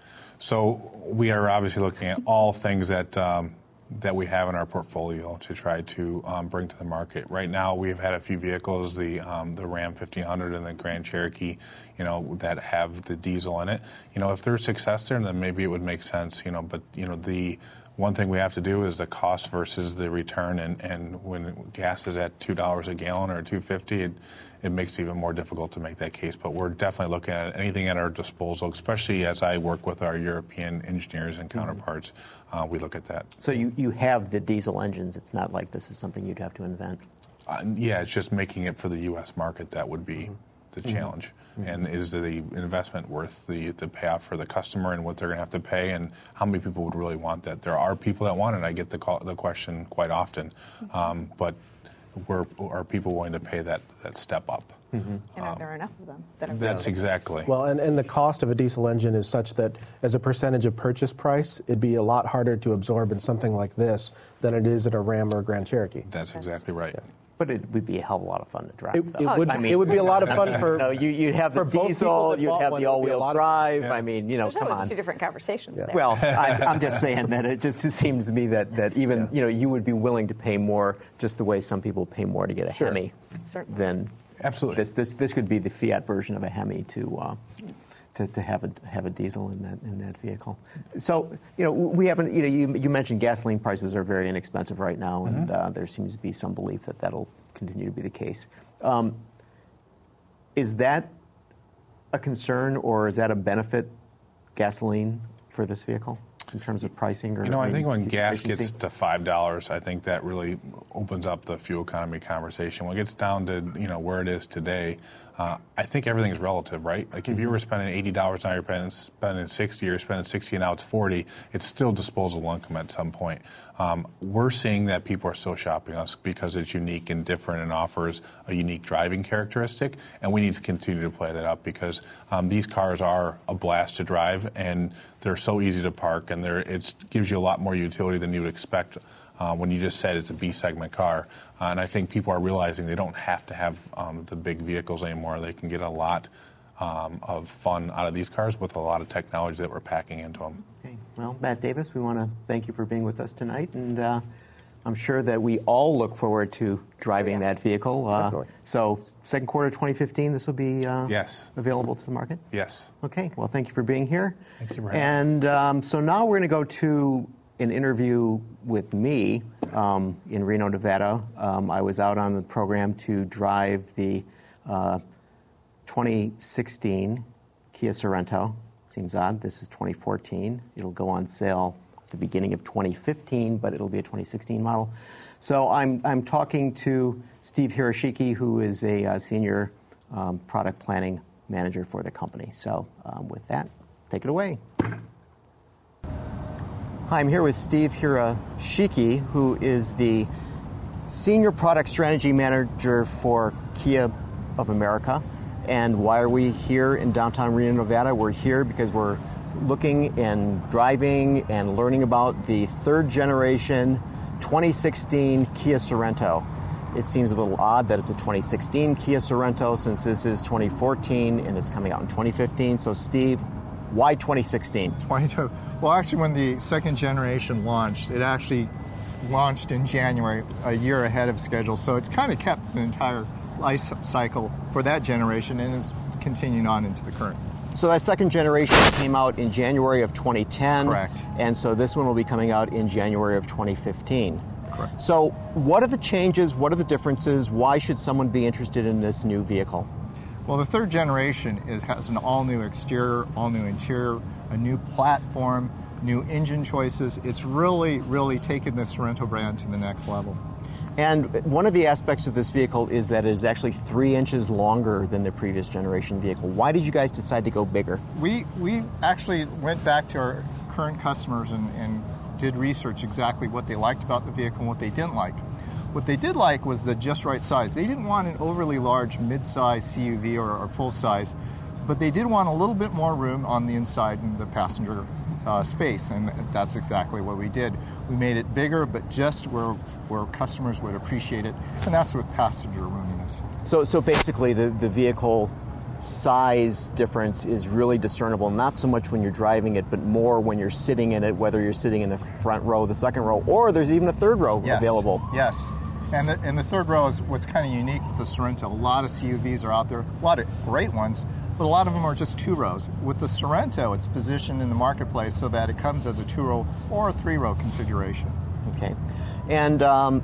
So we are obviously looking at all things that um, that we have in our portfolio to try to um, bring to the market. Right now, we've had a few vehicles, the um, the Ram fifteen hundred and the Grand Cherokee, you know, that have the diesel in it. You know, if there's success there, then maybe it would make sense. You know, but you know, the one thing we have to do is the cost versus the return, and, and when gas is at two dollars a gallon or two fifty, it it makes it even more difficult to make that case. But we're definitely looking at anything at our disposal, especially as I work with our European engineers and counterparts. Mm-hmm. Uh, we look at that. So you, you have the diesel engines. It's not like this is something you'd have to invent. Uh, yeah, it's just making it for the U S market that would be mm-hmm. the challenge. Mm-hmm. And is the investment worth the, the payoff for the customer and what they're going to have to pay, and how many people would really want that? There are people that want it. I get the call, the question quite often. Mm-hmm. Um, but Were, are people willing to pay that, that step up? Mm-hmm. And are there enough of them? That are That's exactly. Well, and, and the cost of a diesel engine is such that as a percentage of purchase price, it'd be a lot harder to absorb in something like this than it is in a Ram or a Grand Cherokee. That's exactly right. Yeah. But it would be a hell of a lot of fun to drive. It, it, would, I mean, it would be a lot of fun for. No, you, you'd have the diesel, you'd have the all-wheel drive. Yeah. I mean, you know, There's come always on. two different conversations Yeah. there. Well, I, I'm just saying that it just it seems to me that, that even yeah. you know you would be willing to pay more, just the way some people pay more to get a sure. Hemi. Certainly. Than absolutely. This this this could be the Fiat version of a Hemi to. Uh, To, to have a have a diesel in that in that vehicle, so you know we haven't you know you, you mentioned gasoline prices are very inexpensive right now, and mm-hmm. uh, there seems to be some belief that that'll continue to be the case. Um, is that a concern, or is that a benefit, gasoline, for this vehicle in terms of pricing? Or you know, I think when gas efficiency? gets to five dollars, I think that really opens up the fuel economy conversation. When it gets down to you know where it is today, uh, I think everything is relative, right? Like if you were spending eighty dollars now, you're spending, spending sixty, or you're spending sixty, and now it's forty. It's still disposable income at some point. Um, we're seeing that people are still shopping us because it's unique and different and offers a unique driving characteristic, and we need to continue to play that up because um, these cars are a blast to drive, and they're so easy to park, and it gives you a lot more utility than you would expect uh, when you just said it's a B-segment car. Uh, and I think people are realizing they don't have to have um, the big vehicles anymore. They can get a lot um, of fun out of these cars with a lot of technology that we're packing into them. Okay. Well, Matt Davis, we want to thank you for being with us tonight, and uh, I'm sure that we all look forward to driving yes. that vehicle. Uh, so, second quarter twenty fifteen, this will be uh, yes. available to the market? Yes. Okay. Well, thank you for being here. Thank you, Brad. And um, so now we're going to go to an interview with me um, in Reno, Nevada. Um, I was out on the program to drive the uh, twenty sixteen Kia Sorento. Seems odd. This is twenty fourteen. It'll go on sale at the beginning of twenty fifteen, but it'll be a twenty sixteen model. So I'm I'm talking to Steve Hiroshiki, who is a uh, senior um, product planning manager for the company. So um, with that, take it away. Hi, I'm here with Steve Hiroshiki, who is the Senior Product Strategy Manager for Kia of America. And why are we here in downtown Reno, Nevada? We're here because we're looking and driving and learning about the third generation twenty sixteen Kia Sorento. It seems a little odd that it's a twenty sixteen Kia Sorento since this is twenty fourteen and it's coming out in twenty fifteen. So Steve, why twenty sixteen? twenty-two. Well, actually, when the second generation launched, it actually launched in January, a year ahead of schedule. So it's kind of kept the entire life cycle for that generation and is continuing on into the current. So that second generation came out in January of twenty ten. Correct. And so this one will be coming out in January of twenty fifteen. Correct. So what are the changes? What are the differences? Why should someone be interested in this new vehicle? Well, the third generation is, has an all-new exterior, all-new interior, a new platform, new engine choices. It's really, really taken the Sorento brand to the next level. And one of the aspects of this vehicle is that it is actually three inches longer than the previous generation vehicle. Why did you guys decide to go bigger? We we actually went back to our current customers and, and did research exactly what they liked about the vehicle and what they didn't like. What they did like was the just right size. They didn't want an overly large mid-size C U V or, or full-size, but they did want a little bit more room on the inside in the passenger uh, space, and that's exactly what we did. We made it bigger, but just where where customers would appreciate it, and that's with passenger roominess. So, so basically, the, the vehicle size difference is really discernible, not so much when you're driving it, but more when you're sitting in it, whether you're sitting in the front row, the second row, or there's even a third row yes. available. Yes. And the, and the third row is what's kind of unique with the Sorento. A lot of C U Vs are out there, a lot of great ones, but a lot of them are just two rows. With the Sorento, it's positioned in the marketplace so that it comes as a two-row or a three-row configuration. Okay. And um,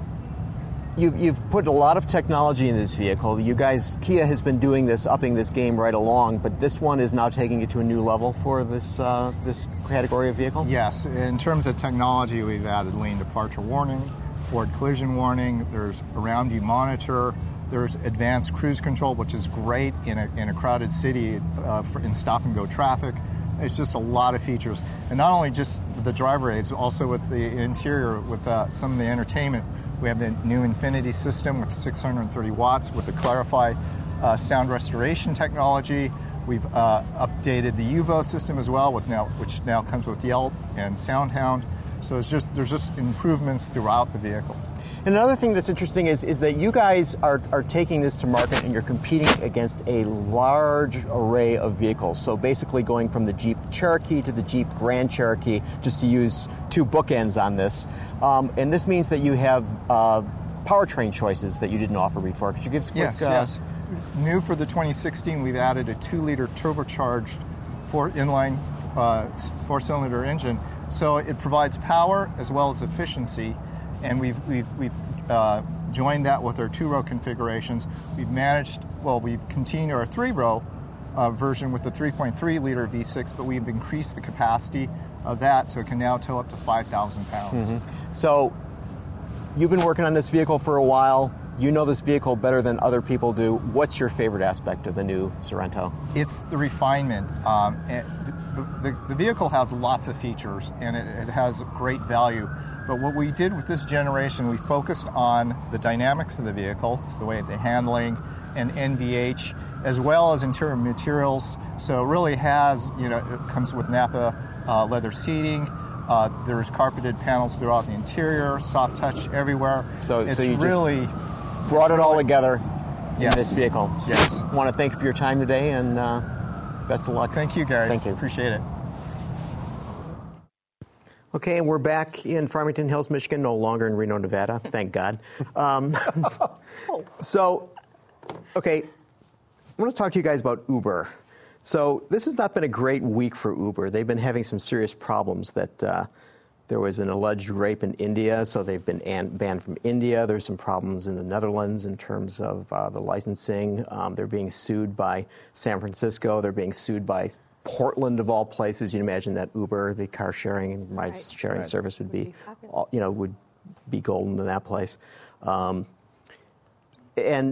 you've, you've put a lot of technology in this vehicle. You guys, Kia has been doing this, upping this game right along, but this one is now taking it to a new level for this, uh, this category of vehicle? Yes. In terms of technology, we've added lane departure warning, forward collision warning, there's around you monitor, there's advanced cruise control, which is great in a, in a crowded city uh, for, in stop-and-go traffic. It's just a lot of features. And not only just the driver aids, also with the interior, with uh, some of the entertainment. We have the new Infinity system with six hundred thirty watts with the Clarify uh, sound restoration technology. We've uh, updated the U V O system as well, with now, which now comes with Yelp and SoundHound. So it's just there's just improvements throughout the vehicle. And another thing that's interesting is, is that you guys are, are taking this to market and you're competing against a large array of vehicles. So basically going from the Jeep Cherokee to the Jeep Grand Cherokee, just to use two bookends on this. Um, and this means that you have uh, powertrain choices that you didn't offer before. Could you give us a quick... Yes, uh, yes. New for the twenty sixteen, we've added a two-liter turbocharged four inline uh, four-cylinder engine. So it provides power as well as efficiency, and we've we've we've uh, joined that with our two-row configurations. We've managed, well, we've continued our three-row uh, version with the three point three liter V six, but we've increased the capacity of that, so it can now tow up to five thousand pounds. Mm-hmm. So you've been working on this vehicle for a while. You know this vehicle better than other people do. What's your favorite aspect of the new Sorento? It's the refinement. Um, and the, the, the vehicle has lots of features, and it, it has great value. But what we did with this generation, we focused on the dynamics of the vehicle, the way the handling and N V H, as well as interior materials. So it really has, you know, it comes with Napa uh, leather seating. Uh, there's carpeted panels throughout the interior, soft touch everywhere. So, it's so you really just brought it all together yes. in this vehicle. So yes. I want to thank you for your time today, and uh, best of luck. Thank you, Gary. Thank you. Appreciate it. Okay, we're back in Farmington Hills, Michigan, no longer in Reno, Nevada. Thank God. Um, so, okay, I want to talk to you guys about Uber. So this has not been a great week for Uber. They've been having some serious problems that uh, There was an alleged rape in India, so they've been an- banned from India. There's some problems in the Netherlands in terms of uh, the licensing. Um, they're being sued by San Francisco. They're being sued by Portland, of all places. You'd imagine that Uber, the car sharing and ride right. sharing right. service, would, would be, be all, you know, would be golden in that place. Um, and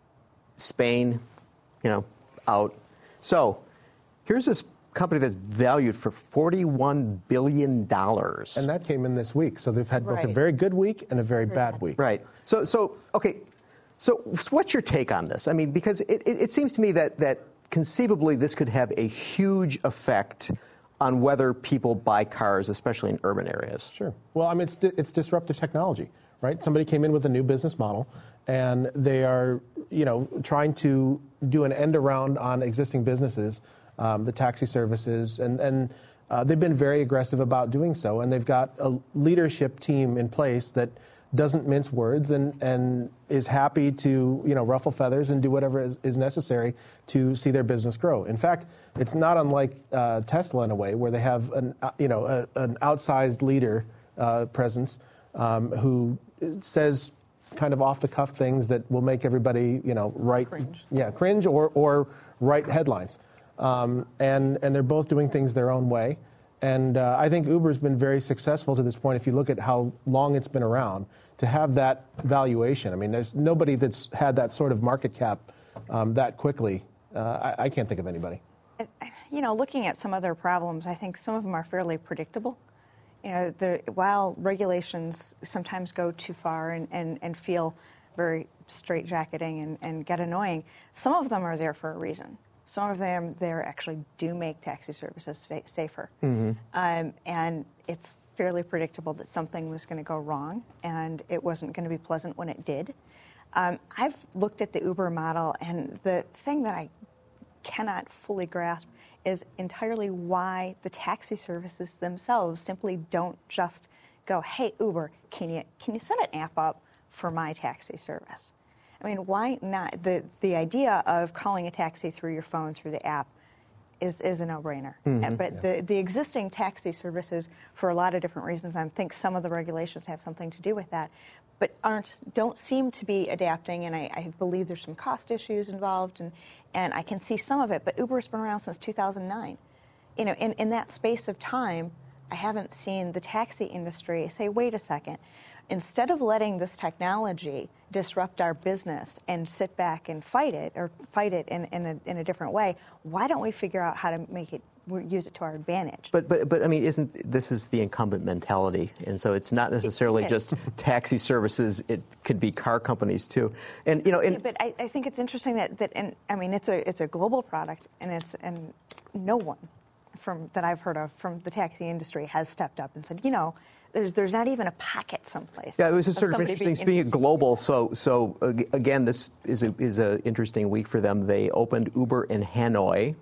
Spain, you know, out. So here's this company that's valued for forty-one billion dollars. And that came in this week. So they've had both right. a very good week and a very bad week. Right. So, so okay. So what's your take on this? I mean, because it, it, it seems to me that, that conceivably this could have a huge effect on whether people buy cars, especially in urban areas. Sure. Well, I mean, it's, it's disruptive technology, right? Somebody came in with a new business model, and they are, you know, trying to do an end around on existing businesses. Um, the taxi services, and, and uh, they've been very aggressive about doing so, and they've got a leadership team in place that doesn't mince words and, and is happy to, you know, ruffle feathers and do whatever is, is necessary to see their business grow. In fact, it's not unlike uh, Tesla in a way, where they have an, uh, you know, a, an outsized leader uh, presence um, who says kind of off-the-cuff things that will make everybody, you know, write, cringe. yeah, cringe or, or write headlines. Um, and, and they're both doing things their own way. And uh, I think Uber's been very successful to this point, if you look at how long it's been around, to have that valuation. I mean, there's nobody that's had that sort of market cap um, that quickly. Uh, I, I can't think of anybody. You know, looking at some of their problems, I think some of them are fairly predictable. You know, the, while regulations sometimes go too far and, and, and feel very straitjacketing and, and get annoying, some of them are there for a reason. Some of them there actually do make taxi services safer. Mm-hmm. Um, and it's fairly predictable that something was going to go wrong, and it wasn't going to be pleasant when it did. Um, I've looked at the Uber model, and the thing that I cannot fully grasp is entirely why the taxi services themselves simply don't just go, hey, Uber, can you, can you set an app up for my taxi service? I mean, why not? The the idea of calling a taxi through your phone, through the app, is, is a no-brainer. Mm-hmm. But yeah. the, the existing taxi services, for a lot of different reasons, I think some of the regulations have something to do with that, but aren't don't seem to be adapting, and I, I believe there's some cost issues involved, and, and I can see some of it, but Uber's been around since two thousand nine. You know, in, in that space of time, I haven't seen the taxi industry say, wait a second, instead of letting this technology disrupt our business and sit back and fight it, or fight it in, in, a, in a different way, why don't we figure out how to make it, use it to our advantage? But, but, but I mean, isn't this is the incumbent mentality? And so it's not necessarily it, it just taxi services. It could be car companies too. And you know, and, yeah, but I, I think it's interesting that, that, and I mean, it's a it's a global product, and it's and no one from that I've heard of from the taxi industry has stepped up and said, you know, There's, there's not even a pocket someplace. Yeah, it was just sort of interesting. Speaking of global, so so uh, again, this is a is an interesting week for them. They opened Uber in Hanoi,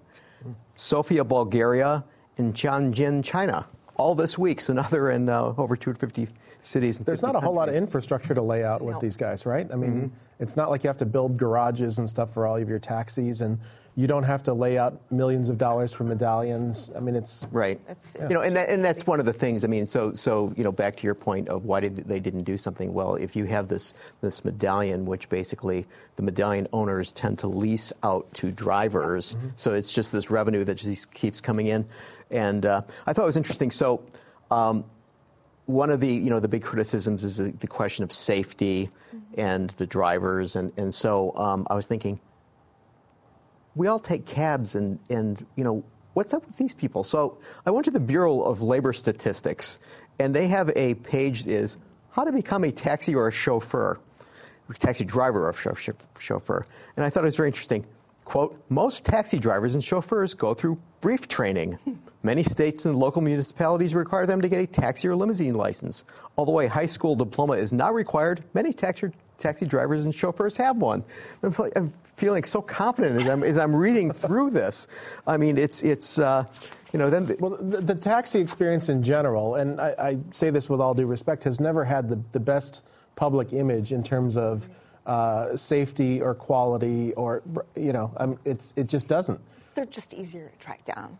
Sofia, Bulgaria, and Tianjin, China, all this week. So now they're in uh, over two hundred fifty cities. There's not a whole lot of infrastructure to lay out with no. these guys, right? I mean, mm-hmm. it's not like you have to build garages and stuff for all of your taxis, and you don't have to lay out millions of dollars for medallions. I mean, it's right. It's, yeah. You know, and that, and that's one of the things. I mean, so so you know, back to your point of why did they didn't do something. Well, if you have this this medallion, which basically the medallion owners tend to lease out to drivers, mm-hmm. so it's just this revenue that just keeps coming in. And uh, I thought it was interesting. So. Um, One of the, you know, the big criticisms is the, the question of safety mm-hmm. and the drivers, and and so um, I was thinking, we all take cabs, and and you know, what's up with these people? So I went to the Bureau of Labor Statistics, and they have a page that is how to become a taxi or a chauffeur, taxi driver or chauffeur, and I thought it was very interesting. Quote, most taxi drivers and chauffeurs go through brief training. Many states and local municipalities require them to get a taxi or limousine license. Although a high school diploma is not required, many taxi, taxi drivers and chauffeurs have one. I'm, like, I'm feeling so confident as I'm, as I'm reading through this. I mean, it's, it's uh, you know, then... The, well, the, the taxi experience in general, and I, I say this with all due respect, has never had the, the best public image in terms of Uh, safety or quality, or you know, um, it's it just doesn't. they're just easier to track down.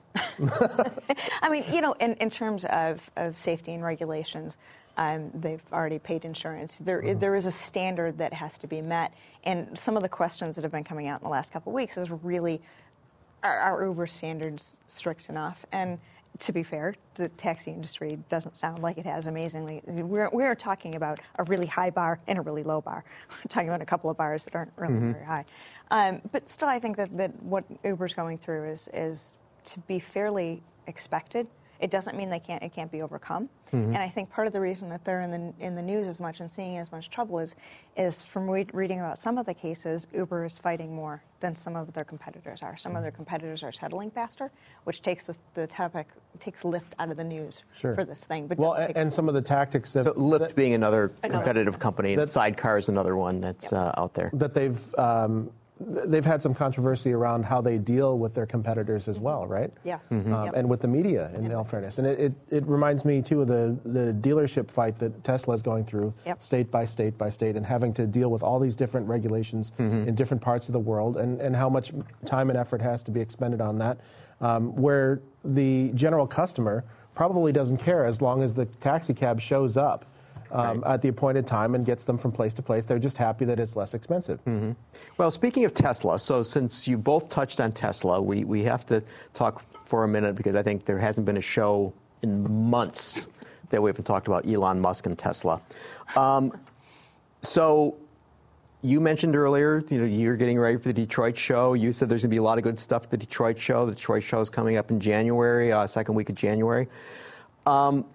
I mean, you know, in, in terms of, of safety and regulations, um, they've already paid insurance. There, mm-hmm. there is a standard that has to be met. And some of the questions that have been coming out in the last couple of weeks is really, are, are Uber standards strict enough? And to be fair, the taxi industry doesn't sound like it has amazingly. We're, we're talking about a really high bar and a really low bar. We're talking about a couple of bars that aren't really mm-hmm. very high. Um, but still, I think that, that what Uber's going through is is to be fairly expected. It doesn't mean they can't it can't be overcome. Mm-hmm. And I think part of the reason that they're in the in the news as much and seeing as much trouble is is from re- reading about some of the cases, Uber is fighting more than some of their competitors are. Some mm-hmm. of their competitors are settling faster, which takes the, the topic takes Lyft out of the news sure. for this thing. But well, and, and some of the tactics that so Lyft that, being another, another competitive company, that Sidecar is another one that's yep. uh, out there that they've. Um, They've had some controversy around how they deal with their competitors as well, right? Yeah. Mm-hmm. Um, yep. And with the media, in yep. all fairness. And it, it, it reminds me, too, of the, the dealership fight that Tesla is going through, yep. state by state by state, and having to deal with all these different regulations mm-hmm. in different parts of the world, and, and how much time and effort has to be expended on that, um, where the general customer probably doesn't care as long as the taxi cab shows up. Um, right. at the appointed time and gets them from place to place. They're just happy that it's less expensive. Mm-hmm. Well, speaking of Tesla, so since you both touched on Tesla, we, we have to talk for a minute because I think there hasn't been a show in months that we haven't talked about Elon Musk and Tesla. Um, so you mentioned earlier, you know, you're getting ready for the Detroit show. You said there's going to be a lot of good stuff at the Detroit show. The Detroit show is coming up in January, uh, second week of January. Um,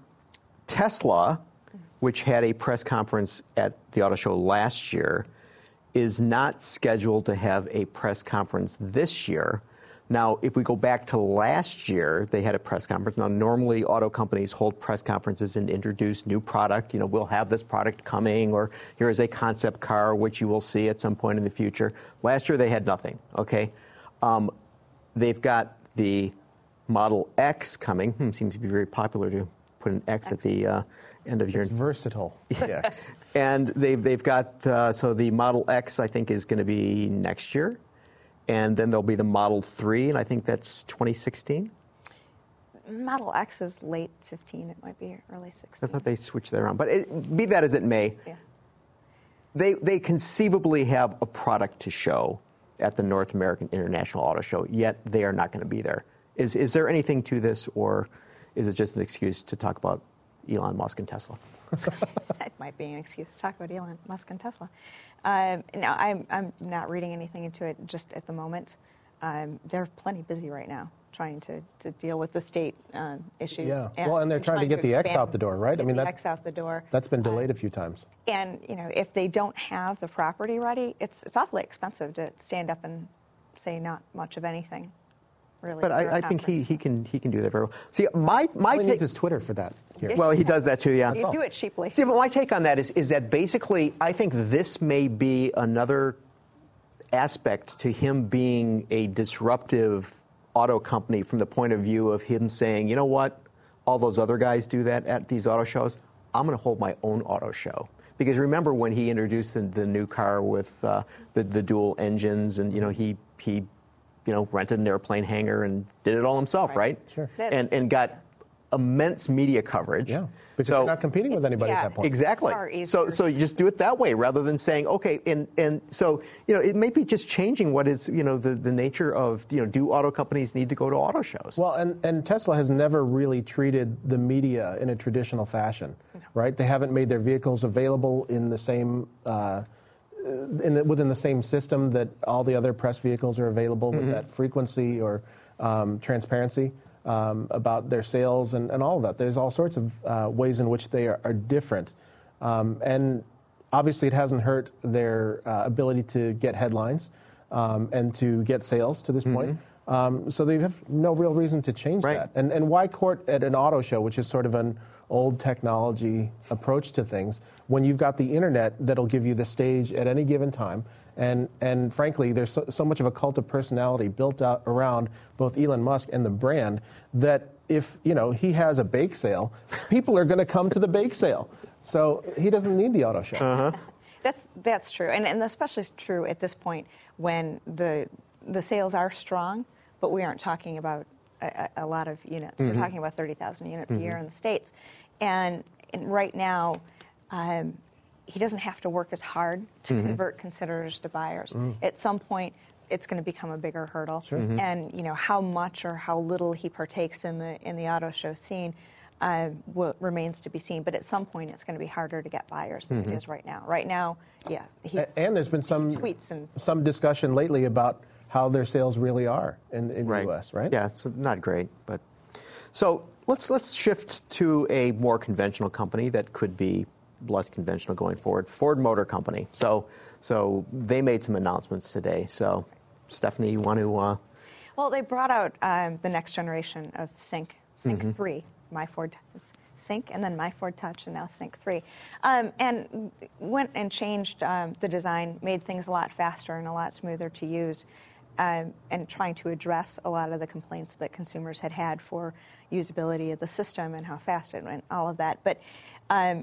Tesla, which had a press conference at the auto show last year, is not scheduled to have a press conference this year. Now, if we go back to last year, they had a press conference. Now, normally auto companies hold press conferences and introduce new product. You know, we'll have this product coming, or here is a concept car, which you will see at some point in the future. Last year, they had nothing, okay? Um, they've got the Model X coming. Hmm, seems to be very popular to put an X, X. at the uh, end of your... It's versatile. Yes. And they've, they've got, uh, so the Model X, I think, is going to be next year. And then there'll be the Model three, and I think that's twenty sixteen. Model X is late fifteen. It might be early sixteen. I thought they switched that around. But it, be that as it may, yeah. they, they conceivably have a product to show at the North American International Auto Show, yet they are not going to be there. Is, is there anything to this, or is it just an excuse to talk about Elon Musk and Tesla? That might be an excuse to talk about Elon Musk and Tesla. Um, no, I'm, I'm not reading anything into it just at the moment. Um, they're plenty busy right now trying to, to deal with the state um, issues. Yeah, and, well, and they're trying, trying to get to the X out the door, right? Get I mean, the that, X out the door. That's been delayed um, a few times. And you know, if they don't have the property ready, it's it's awfully expensive to stand up and say not much of anything. Really, but I, I think he, he can he can do that very well. See, my my All he take needs is Twitter for that. Here. Well, he does that too, yeah. You do it cheaply. See, but my take on that is is that basically I think this may be another aspect to him being a disruptive auto company from the point of view of him saying, you know what, all those other guys do that at these auto shows. I'm going to hold my own auto show. Because remember when he introduced the, the new car with uh, the the dual engines, and you know he he. you know, rented an airplane hangar and did it all himself, right? right? Sure. And and got immense media coverage. Yeah, because so, you're not competing with anybody yeah, at that point. Exactly. So so you just do it that way rather than saying, okay, and, and so, you know, it may be just changing what is, you know, the, the nature of, you know, do auto companies need to go to auto shows? Well, and, and Tesla has never really treated the media in a traditional fashion, no. right? They haven't made their vehicles available in the same... Uh, In the, within the same system that all the other press vehicles are available with mm-hmm. that frequency or um, transparency um, about their sales and, and all of that. There's all sorts of uh, ways in which they are, are different. Um, and obviously it hasn't hurt their uh, ability to get headlines um, and to get sales to this mm-hmm. point. Um, so they have no real reason to change right. that. And, and why court at an auto show, which is sort of an old technology approach to things, when you've got the internet that'll give you the stage at any given time. And, and frankly, there's so, so much of a cult of personality built out around both Elon Musk and the brand that if, you know, he has a bake sale, people are going to come to the bake sale. So he doesn't need the auto show. Uh-huh. That's, that's true. And, and especially true at this point when the, the sales are strong, but we aren't talking about a, a lot of units. Mm-hmm. We're talking about thirty thousand units mm-hmm. a year in the States. And, and right now, um, he doesn't have to work as hard to mm-hmm. convert considerers to buyers. Mm-hmm. At some point, it's going to become a bigger hurdle. Sure. Mm-hmm. And you know how much or how little he partakes in the in the auto show scene uh, will, remains to be seen. But at some point, it's going to be harder to get buyers than mm-hmm. it is right now. Right now, yeah. He, and there's been some tweets and some discussion lately about how their sales really are in, in right. the U S. Right? Yeah, it's not great, but so let's let's shift to a more conventional company that could be less conventional going forward. Ford Motor Company. So so they made some announcements today. So. Stephanie, you want to? Uh... Well, they brought out um, the next generation of Sync, Sync mm-hmm. three, My Ford Sync, and then My Ford Touch, and now Sync three, um, and went and changed um, the design, made things a lot faster and a lot smoother to use, um, and trying to address a lot of the complaints that consumers had had for usability of the system and how fast it went, all of that. But um,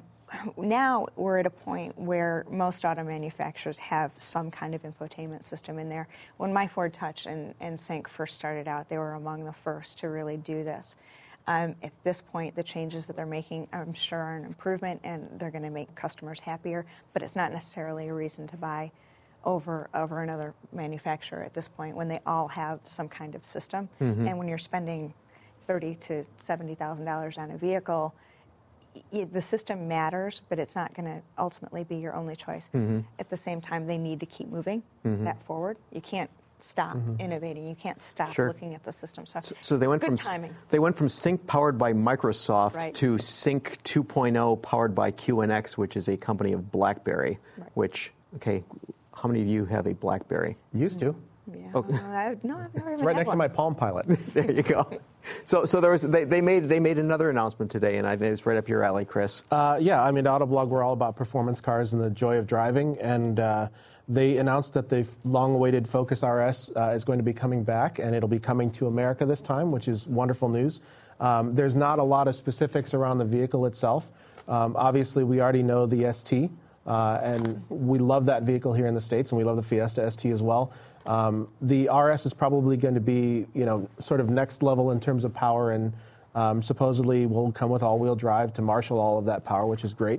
now we're at a point where most auto manufacturers have some kind of infotainment system in there. When My Ford Touch and, and Sync first started out, they were among the first to really do this. Um, at this point, the changes that they're making, I'm sure, are an improvement, and they're going to make customers happier, but it's not necessarily a reason to buy over over another manufacturer at this point when they all have some kind of system. Mm-hmm. And when you're spending thirty thousand to seventy thousand dollars on a vehicle, the system matters, but it's not going to ultimately be your only choice. Mm-hmm. At the same time, they need to keep moving mm-hmm. that forward. You can't stop mm-hmm. innovating. You can't stop sure. looking at the system. So, so, so they went good from timing. They went from Sync powered by Microsoft right. to Sync two point oh powered by Q N X, which is a company of BlackBerry. Right. Which okay, how many of you have a BlackBerry? Used to. Yeah. Oh. I, no, I've never it's even right had next one. to my Palm Pilot. There you go. So, so there was they, they made they made another announcement today, and I think it's right up your alley, Chris. Uh, yeah, I mean, Autoblog, we're all about performance cars and the joy of driving, and uh, they announced that the long-awaited Focus R S uh, is going to be coming back, and it'll be coming to America this time, which is wonderful news. Um, there's not a lot of specifics around the vehicle itself. Um, obviously, we already know the S T, uh, and we love that vehicle here in the States, and we love the Fiesta S T as well. Um, the R S is probably going to be, you know, sort of next level in terms of power, and um, supposedly will come with all-wheel drive to marshal all of that power, which is great.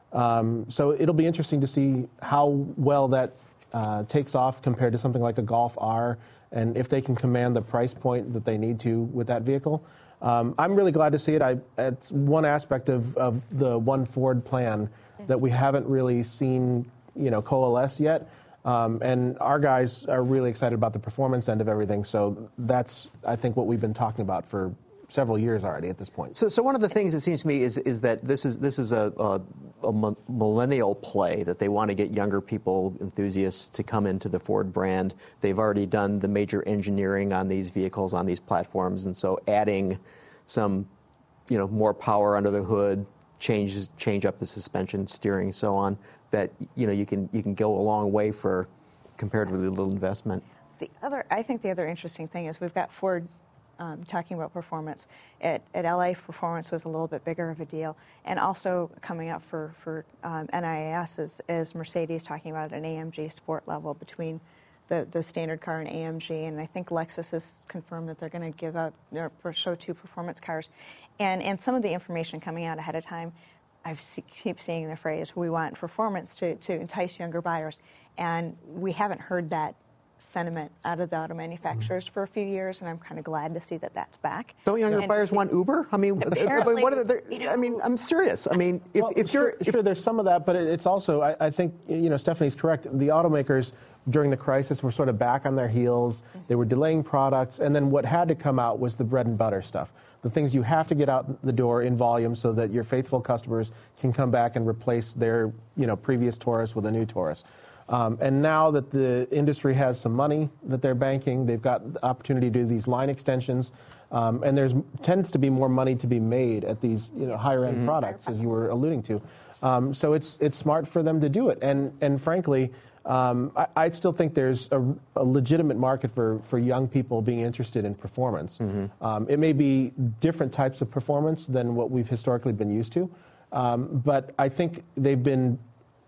Um, so it'll be interesting to see how well that uh, takes off compared to something like a Golf R, and if they can command the price point that they need to with that vehicle. Um, I'm really glad to see it. I, it's one aspect of, of the One Ford plan that we haven't really seen, you know, coalesce yet. Um, and our guys are really excited about the performance end of everything. So that's, I think, what we've been talking about for several years already at this point. So, so one of the things it seems to me is is that this is this is a, a, a millennial play, that they want to get younger people, enthusiasts, to come into the Ford brand. They've already done the major engineering on these vehicles, on these platforms, and so adding some, you know, more power under the hood, change change up the suspension, steering, so on. That, you know, you can you can go a long way for comparatively little investment. The other, I think the other interesting thing is we've got Ford um, talking about performance. At, at L A, performance was a little bit bigger of a deal. And also coming up for, for um, N I A S is, is Mercedes talking about an A M G sport level between the, the standard car and A M G. And I think Lexus has confirmed that they're going to give out, or show two performance cars. And, and some of the information coming out ahead of time, I keep seeing the phrase, we want performance to, to entice younger buyers. And we haven't heard that sentiment out of the auto manufacturers mm-hmm. for a few years, and I'm kind of glad to see that that's back. Don't younger and buyers want Uber? I mean, what are they, you know, I mean, I'm serious. I mean, if, well, if sure, you're... If, sure, there's some of that, but it's also, I, I think, you know, Stephanie's correct. The automakers during the crisis were sort of back on their heels. Mm-hmm. They were delaying products, and then what had to come out was the bread and butter stuff. The things you have to get out the door in volume so that your faithful customers can come back and replace their, you know, previous Taurus with a new Taurus. Um, and now that the industry has some money that they're banking, they've got the opportunity to do these line extensions, um, and there's tends to be more money to be made at these, you know, higher end mm-hmm. products, as you were alluding to. Um, so it's it's smart for them to do it, and and frankly, um, I, I still think there's a, a legitimate market for, for young people being interested in performance. Mm-hmm. Um, it may be different types of performance than what we've historically been used to, um, but I think they've been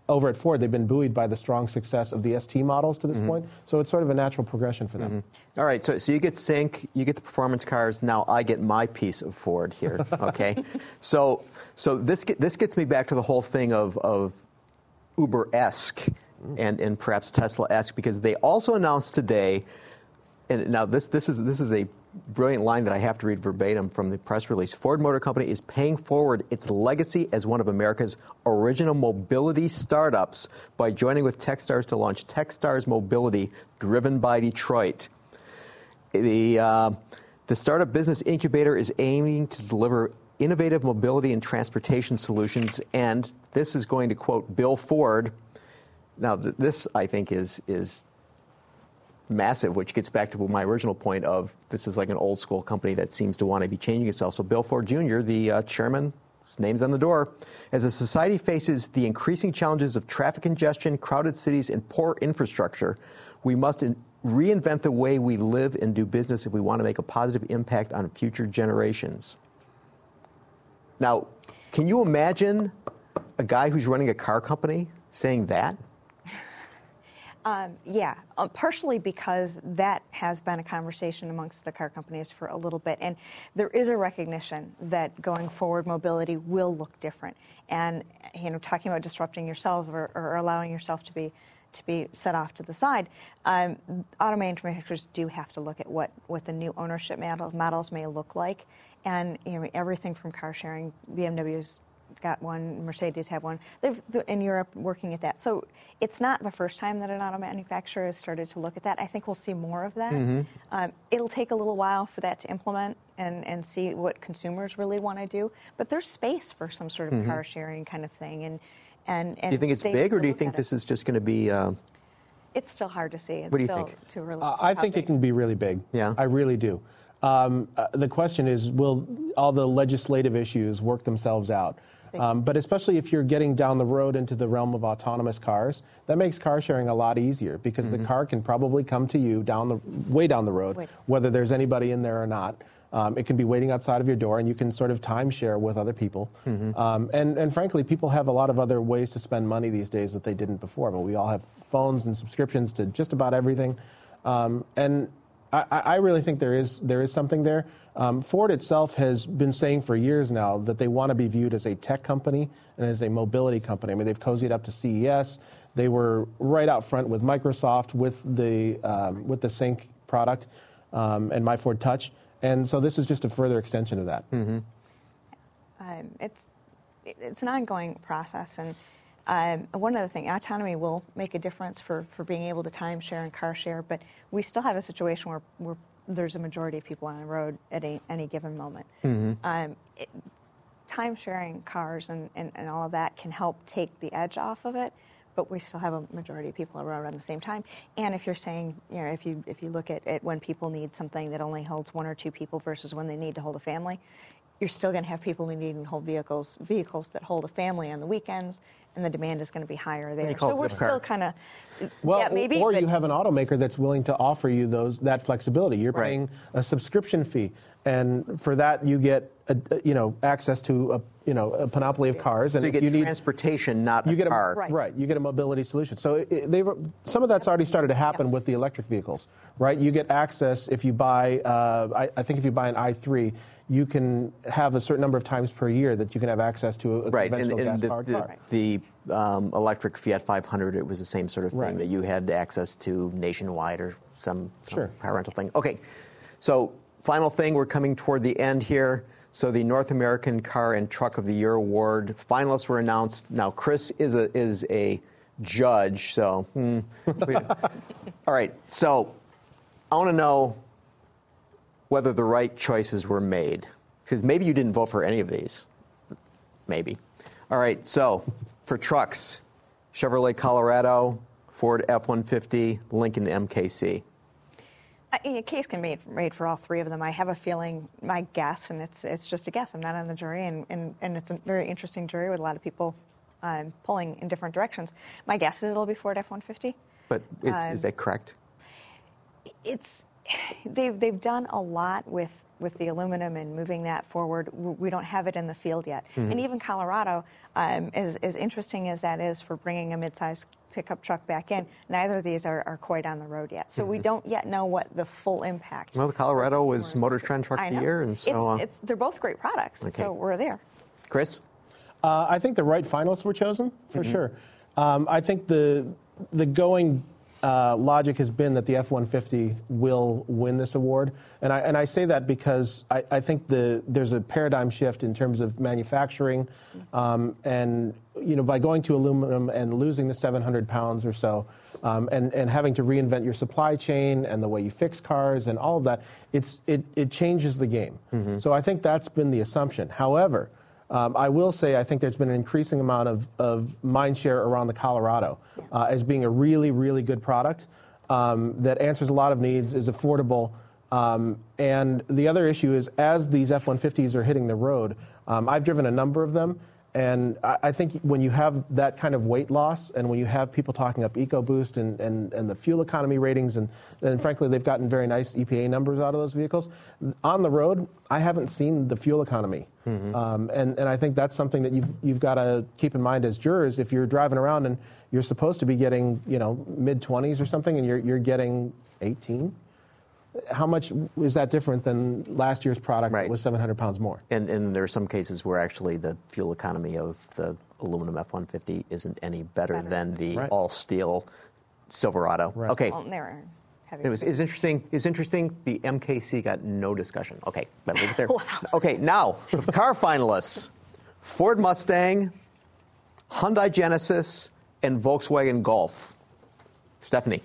over at Ford, they've been buoyed by the strong success of the S T models to this mm-hmm. point. So it's sort of a natural progression for them. Mm-hmm. All right, so, so you get Sync, you get the performance cars. Now I get my piece of Ford here, okay? so so this get, this gets me back to the whole thing of, of Uber-esque and, and perhaps Tesla-esque, because they also announced today, and now this, this is this is a brilliant line that I have to read verbatim from the press release. Ford Motor Company is paying forward its legacy as one of America's original mobility startups by joining with Techstars to launch Techstars Mobility, driven by Detroit. The, uh, the startup business incubator is aiming to deliver innovative mobility and transportation solutions, and this is going to quote Bill Ford. Now, th- this, I think, is is massive, which gets back to my original point of this is like an old school company that seems to want to be changing itself. So Bill Ford Junior, the uh, chairman, his name's on the door. As a society faces the increasing challenges of traffic congestion, crowded cities, and poor infrastructure, we must in- reinvent the way we live and do business if we want to make a positive impact on future generations. Now, can you imagine a guy who's running a car company saying that? Um, yeah, uh, partially because that has been a conversation amongst the car companies for a little bit. And there is a recognition that going forward, mobility will look different. And, you know, talking about disrupting yourself or, or allowing yourself to be to be set off to the side, um, auto manufacturers do have to look at what, what the new ownership model, models may look like. And, you know, everything from car sharing, B M W's got one, Mercedes have one. They've in Europe working at that. So it's not the first time that an auto manufacturer has started to look at that. I think we'll see more of that. Mm-hmm. Um, it'll take a little while for that to implement and, and see what consumers really want to do. But there's space for some sort of mm-hmm. car sharing kind of thing. And, and, and do you think it's big, or do you think this is just going to be... Uh... It's still hard to see. It's what do you still think? Too early uh, to see I how think big. it can be really big. Yeah. I really do. Um, uh, the question is, will all the legislative issues work themselves out? Um, but especially if you're getting down the road into the realm of autonomous cars, that makes car sharing a lot easier, because mm-hmm. the car can probably come to you down the way down the road, Wait. whether there's anybody in there or not. Um, it can be waiting outside of your door, and you can sort of timeshare with other people. Mm-hmm. Um, and, and frankly, people have a lot of other ways to spend money these days that they didn't before. But we all have phones and subscriptions to just about everything. Um, and I, I really think there is there is something there. Um, Ford itself has been saying for years now that they want to be viewed as a tech company and as a mobility company. I mean, they've cozied up to C E S. They were right out front with Microsoft, with the um, with the Sync product um, and My Ford Touch. And so this is just a further extension of that. Mm-hmm. Um, it's it's an ongoing process, and um, one other thing, autonomy will make a difference for, for being able to time share and car share, but we still have a situation where, where there's a majority of people on the road at a, any given moment. Mm-hmm. Um, it, time sharing cars and, and, and all of that can help take the edge off of it, but we still have a majority of people around at the same time. And if you're saying, you know, if you if you look at, at when people need something that only holds one or two people versus when they need to hold a family, you're still going to have people who need to hold vehicles vehicles that hold a family on the weekends, and the demand is going to be higher there. So we're still kind of, well, yeah, maybe. Or but, you have an automaker that's willing to offer you those that flexibility. You're paying right. a subscription fee, and for that you get, a, you know, access to a, you know, a panoply of cars. And so you get you transportation, need, not you a get car. A, right. right. You get a mobility solution. So it, they've some of that's already started to happen yeah. with the electric vehicles, right? You get access if you buy. Uh, I, I think if you buy an i three. You can have a certain number of times per year that you can have access to a right. conventional and, and gas-powered the, car. The, the um, electric Fiat five hundred, it was the same sort of thing, right. that you had access to nationwide or some, some sure. parental thing. Okay, so final thing, we're coming toward the end here. So the North American Car and Truck of the Year award finalists were announced. Now, Chris is a is a judge, so hmm. all right. So I want to know whether the right choices were made, because maybe you didn't vote for any of these. Maybe. All right. So for trucks, Chevrolet Colorado, Ford F one fifty, Lincoln M K C. A case can be made for all three of them. I have a feeling, my guess, and it's it's just a guess, I'm not on the jury, and, and, and it's a very interesting jury with a lot of people um, pulling in different directions. My guess is it'll be Ford F one fifty. But is, um, is that correct? It's they've they've done a lot with with the aluminum and moving that forward, we don't have it in the field yet. Mm-hmm. And even Colorado, um, as, as interesting as that is for bringing a mid-sized pickup truck back in, neither of these are, are quite on the road yet. So mm-hmm. we don't yet know what the full impact. Well, Colorado was Motor Trend Truck of the Year, and so it's, uh, it's, they're both great products. Okay. So we're there. Chris, uh, I think the right finalists were chosen for mm-hmm. sure. Um, I think the the going. Uh, logic has been that the F one fifty will win this award, and I and I say that because I, I think the there's a paradigm shift in terms of manufacturing, um, and you know by going to aluminum and losing the seven hundred pounds or so, um, and and having to reinvent your supply chain and the way you fix cars and all of that, it's it it changes the game. Mm-hmm. So I think that's been the assumption. However, Um, I will say I think there's been an increasing amount of, of mind share around the Colorado uh, as being a really, really good product um, that answers a lot of needs, is affordable. Um, and the other issue is as these F one fifties are hitting the road, um, I've driven a number of them, and I, I think when you have that kind of weight loss and when you have people talking up EcoBoost and, and, and the fuel economy ratings, and, and frankly they've gotten very nice E P A numbers out of those vehicles, on the road I haven't seen the fuel economy. Mm-hmm. Um, and, and I think that's something that you've, you've got to keep in mind as jurors. If you're driving around and you're supposed to be getting, you know, mid twenties or something, and you're, you're getting eighteen, how much is that different than last year's product right. that was seven hundred pounds more? And, and there are some cases where actually the fuel economy of the aluminum F one fifty isn't any better, better. than the right. all-steel Silverado. Right. Okay. Well, they were heavy. It was is interesting. Is interesting. The M K C got no discussion. Okay, better leave it there. Wow. Okay, now car finalists: Ford Mustang, Hyundai Genesis, and Volkswagen Golf. Stephanie.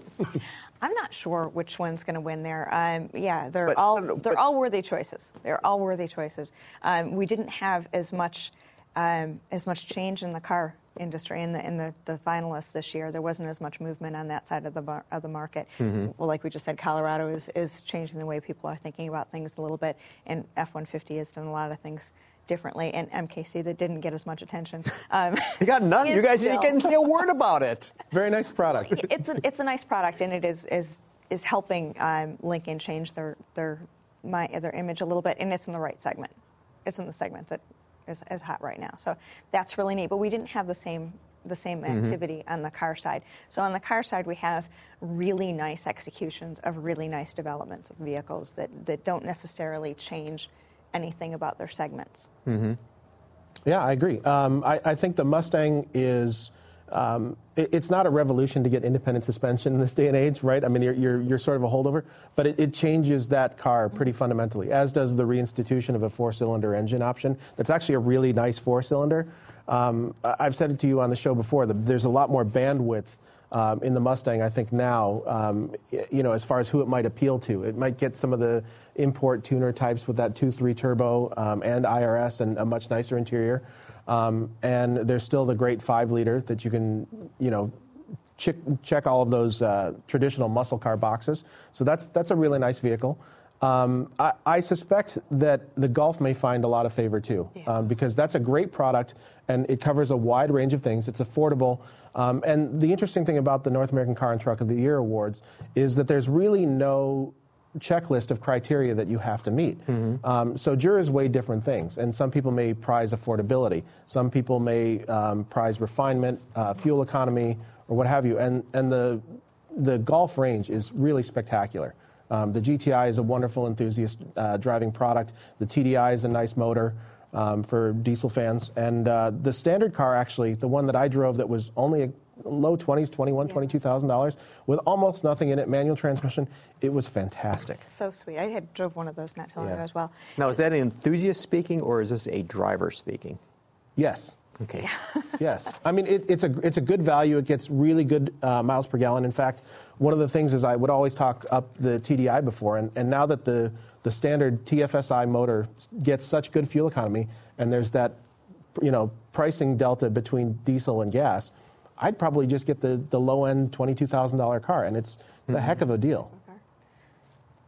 I'm not sure which one's going to win there. Um, yeah, they're but, all no, they're but, all worthy choices. They're all worthy choices. Um, we didn't have as much um, as much change in the car industry in the in the, the finalists this year. There wasn't as much movement on that side of the bar, of the market. Mm-hmm. Well, like we just said, Colorado is is changing the way people are thinking about things a little bit, and F one fifty has done a lot of things differently, and M K C that didn't get as much attention. Um, you got none. You guys still, didn't say a word about it. Very nice product. it's a, it's a nice product, and it is is is helping um, Lincoln change their their my, their image a little bit, and it's in the right segment. It's in the segment that is, is hot right now. So that's really neat. But we didn't have the same the same activity mm-hmm. on the car side. So on the car side, we have really nice executions of really nice developments of vehicles that, that don't necessarily change anything about their segments. Mm-hmm. Yeah, I agree. Um, I, I think the Mustang is, um, it, it's not a revolution to get independent suspension in this day and age, right? I mean, you're, you're, you're sort of a holdover, but it, it changes that car pretty fundamentally, as does the reinstitution of a four-cylinder engine option. That's actually a really nice four-cylinder. Um, I've said it to you on the show before, the, there's a lot more bandwidth Um, in the Mustang, I think now, um, you know, as far as who it might appeal to. It might get some of the import tuner types with that two point three turbo um, and I R S and a much nicer interior. Um, and there's still the great five liter that you can, you know, check, check all of those uh, traditional muscle car boxes. So that's, that's a really nice vehicle. Um, I, I suspect that the Golf may find a lot of favor too, yeah. um, because that's a great product and it covers a wide range of things. It's affordable. Um, and the interesting thing about the North American Car and Truck of the Year Awards is that there's really no checklist of criteria that you have to meet. Mm-hmm. Um, so jurors weigh different things, and some people may prize affordability. Some people may um, prize refinement, uh, fuel economy, or what have you. And, and the, the Golf range is really spectacular. Um, the G T I is a wonderful enthusiast uh, driving product. The T D I is a nice motor. Um, for diesel fans. And uh, the standard car, actually, the one that I drove that was only a low twenties, twenty-one thousand dollars, yeah. twenty-two thousand dollars, with almost nothing in it, manual transmission, it was fantastic. So sweet. I had drove one of those not too long yeah. ago as well. Now, is that an enthusiast speaking, or is this a driver speaking? Yes. Okay. Yes. I mean, it, it's a it's a good value. It gets really good uh, miles per gallon. In fact, one of the things is I would always talk up the T D I before, and, and now that the the standard T F S I motor gets such good fuel economy, and there's that, you know, pricing delta between diesel and gas, I'd probably just get the, the low-end twenty-two thousand dollars car, and it's, it's mm-hmm. a heck of a deal. Okay.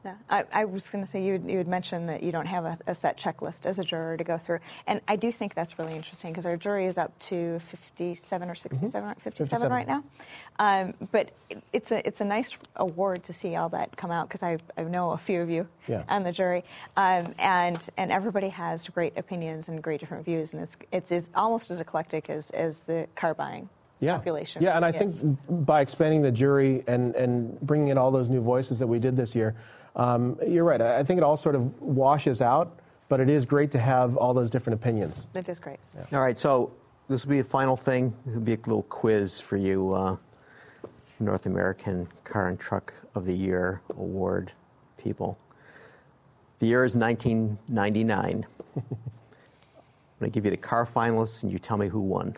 Yeah, I, I was going to say you had, you had mentioned that you don't have a, a set checklist as a juror to go through, and I do think that's really interesting because our jury is up to fifty-seven or sixty-seven, mm-hmm. fifty-seven, fifty-seven right now. Um, but it, it's a it's a nice award to see all that come out because I I know a few of you yeah. on the jury, um, and and everybody has great opinions and great different views, and it's it's, it's almost as eclectic as as the car buying. Yeah. Population. Yeah, and I is. think by expanding the jury and, and bringing in all those new voices that we did this year, um, you're right. I think it all sort of washes out, but it is great to have all those different opinions. It is great. Yeah. All right, so this will be a final thing. This will be a little quiz for you, uh, North American Car and Truck of the Year award people. The year is nineteen ninety-nine. I'm going to give you the car finalists, and you tell me who won.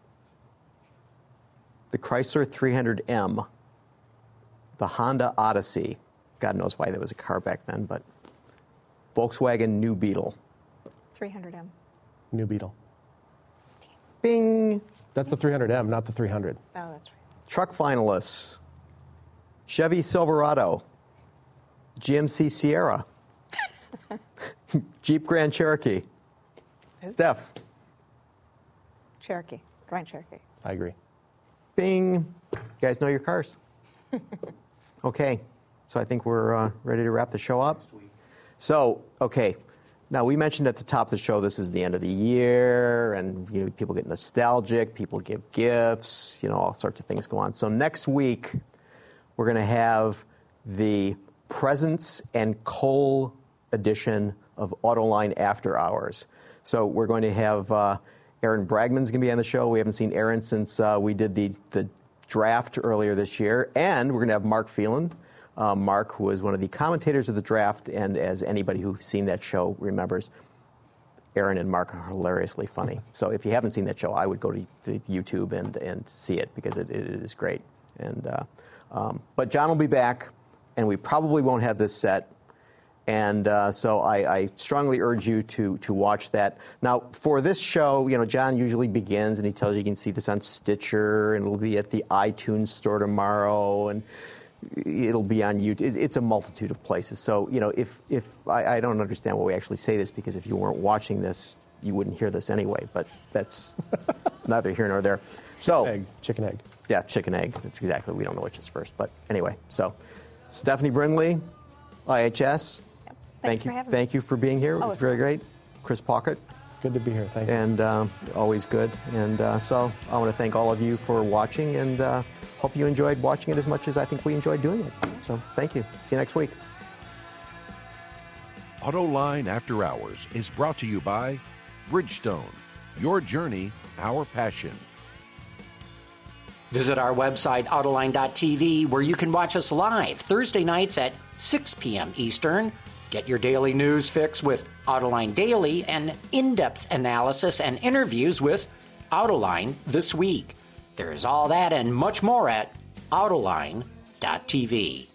The Chrysler three hundred M, the Honda Odyssey, God knows why there was a car back then, but Volkswagen New Beetle. three hundred M. New Beetle. Bing. That's the three hundred M, not the three hundred. Oh, that's right. Truck finalists. Chevy Silverado, G M C Sierra, Jeep Grand Cherokee. Steph. Cherokee, Grand Cherokee. I agree. Bing. You guys know your cars. Okay, so I think we're uh, ready to wrap the show up. So, okay, now we mentioned at the top of the show this is the end of the year, and you know, people get nostalgic, people give gifts, you know, all sorts of things go on. So next week, we're going to have the Presents and Coal edition of Autoline After Hours. So we're going to have uh, Aaron Bragman's going to be on the show. We haven't seen Aaron since uh, we did the, the draft earlier this year. And we're going to have Mark Phelan. Uh, Mark was one of the commentators of the draft, and as anybody who's seen that show remembers, Aaron and Mark are hilariously funny. So if you haven't seen that show, I would go to, to YouTube and, and see it because it, it is great. And uh, um, but John will be back, and we probably won't have this set. And uh, so I, I strongly urge you to to watch that. Now, for this show, you know, John usually begins, and he tells you you can see this on Stitcher, and it'll be at the iTunes store tomorrow, and it'll be on YouTube. It's a multitude of places. So, you know, if, if I, I don't understand why we actually say this, because if you weren't watching this, you wouldn't hear this anyway. But that's neither here nor there. So, egg, chicken egg. Yeah, chicken egg. That's exactly. We don't know which is first. But anyway, so Stephanie Brindley, I H S. Thank you. For having thank me. you for being here. It oh, was very fun. great. Chris Pocket. Good to be here. Thank you. And uh, always good. And uh, so I want to thank all of you for watching, and uh, hope you enjoyed watching it as much as I think we enjoyed doing it. So thank you. See you next week. Autoline After Hours is brought to you by Bridgestone. Your journey, our passion. Visit our website, autoline dot t v, where you can watch us live Thursday nights at six p.m. Eastern. Get your daily news fix with Autoline Daily and in-depth analysis and interviews with Autoline This Week. There is all that and much more at autoline dot t v.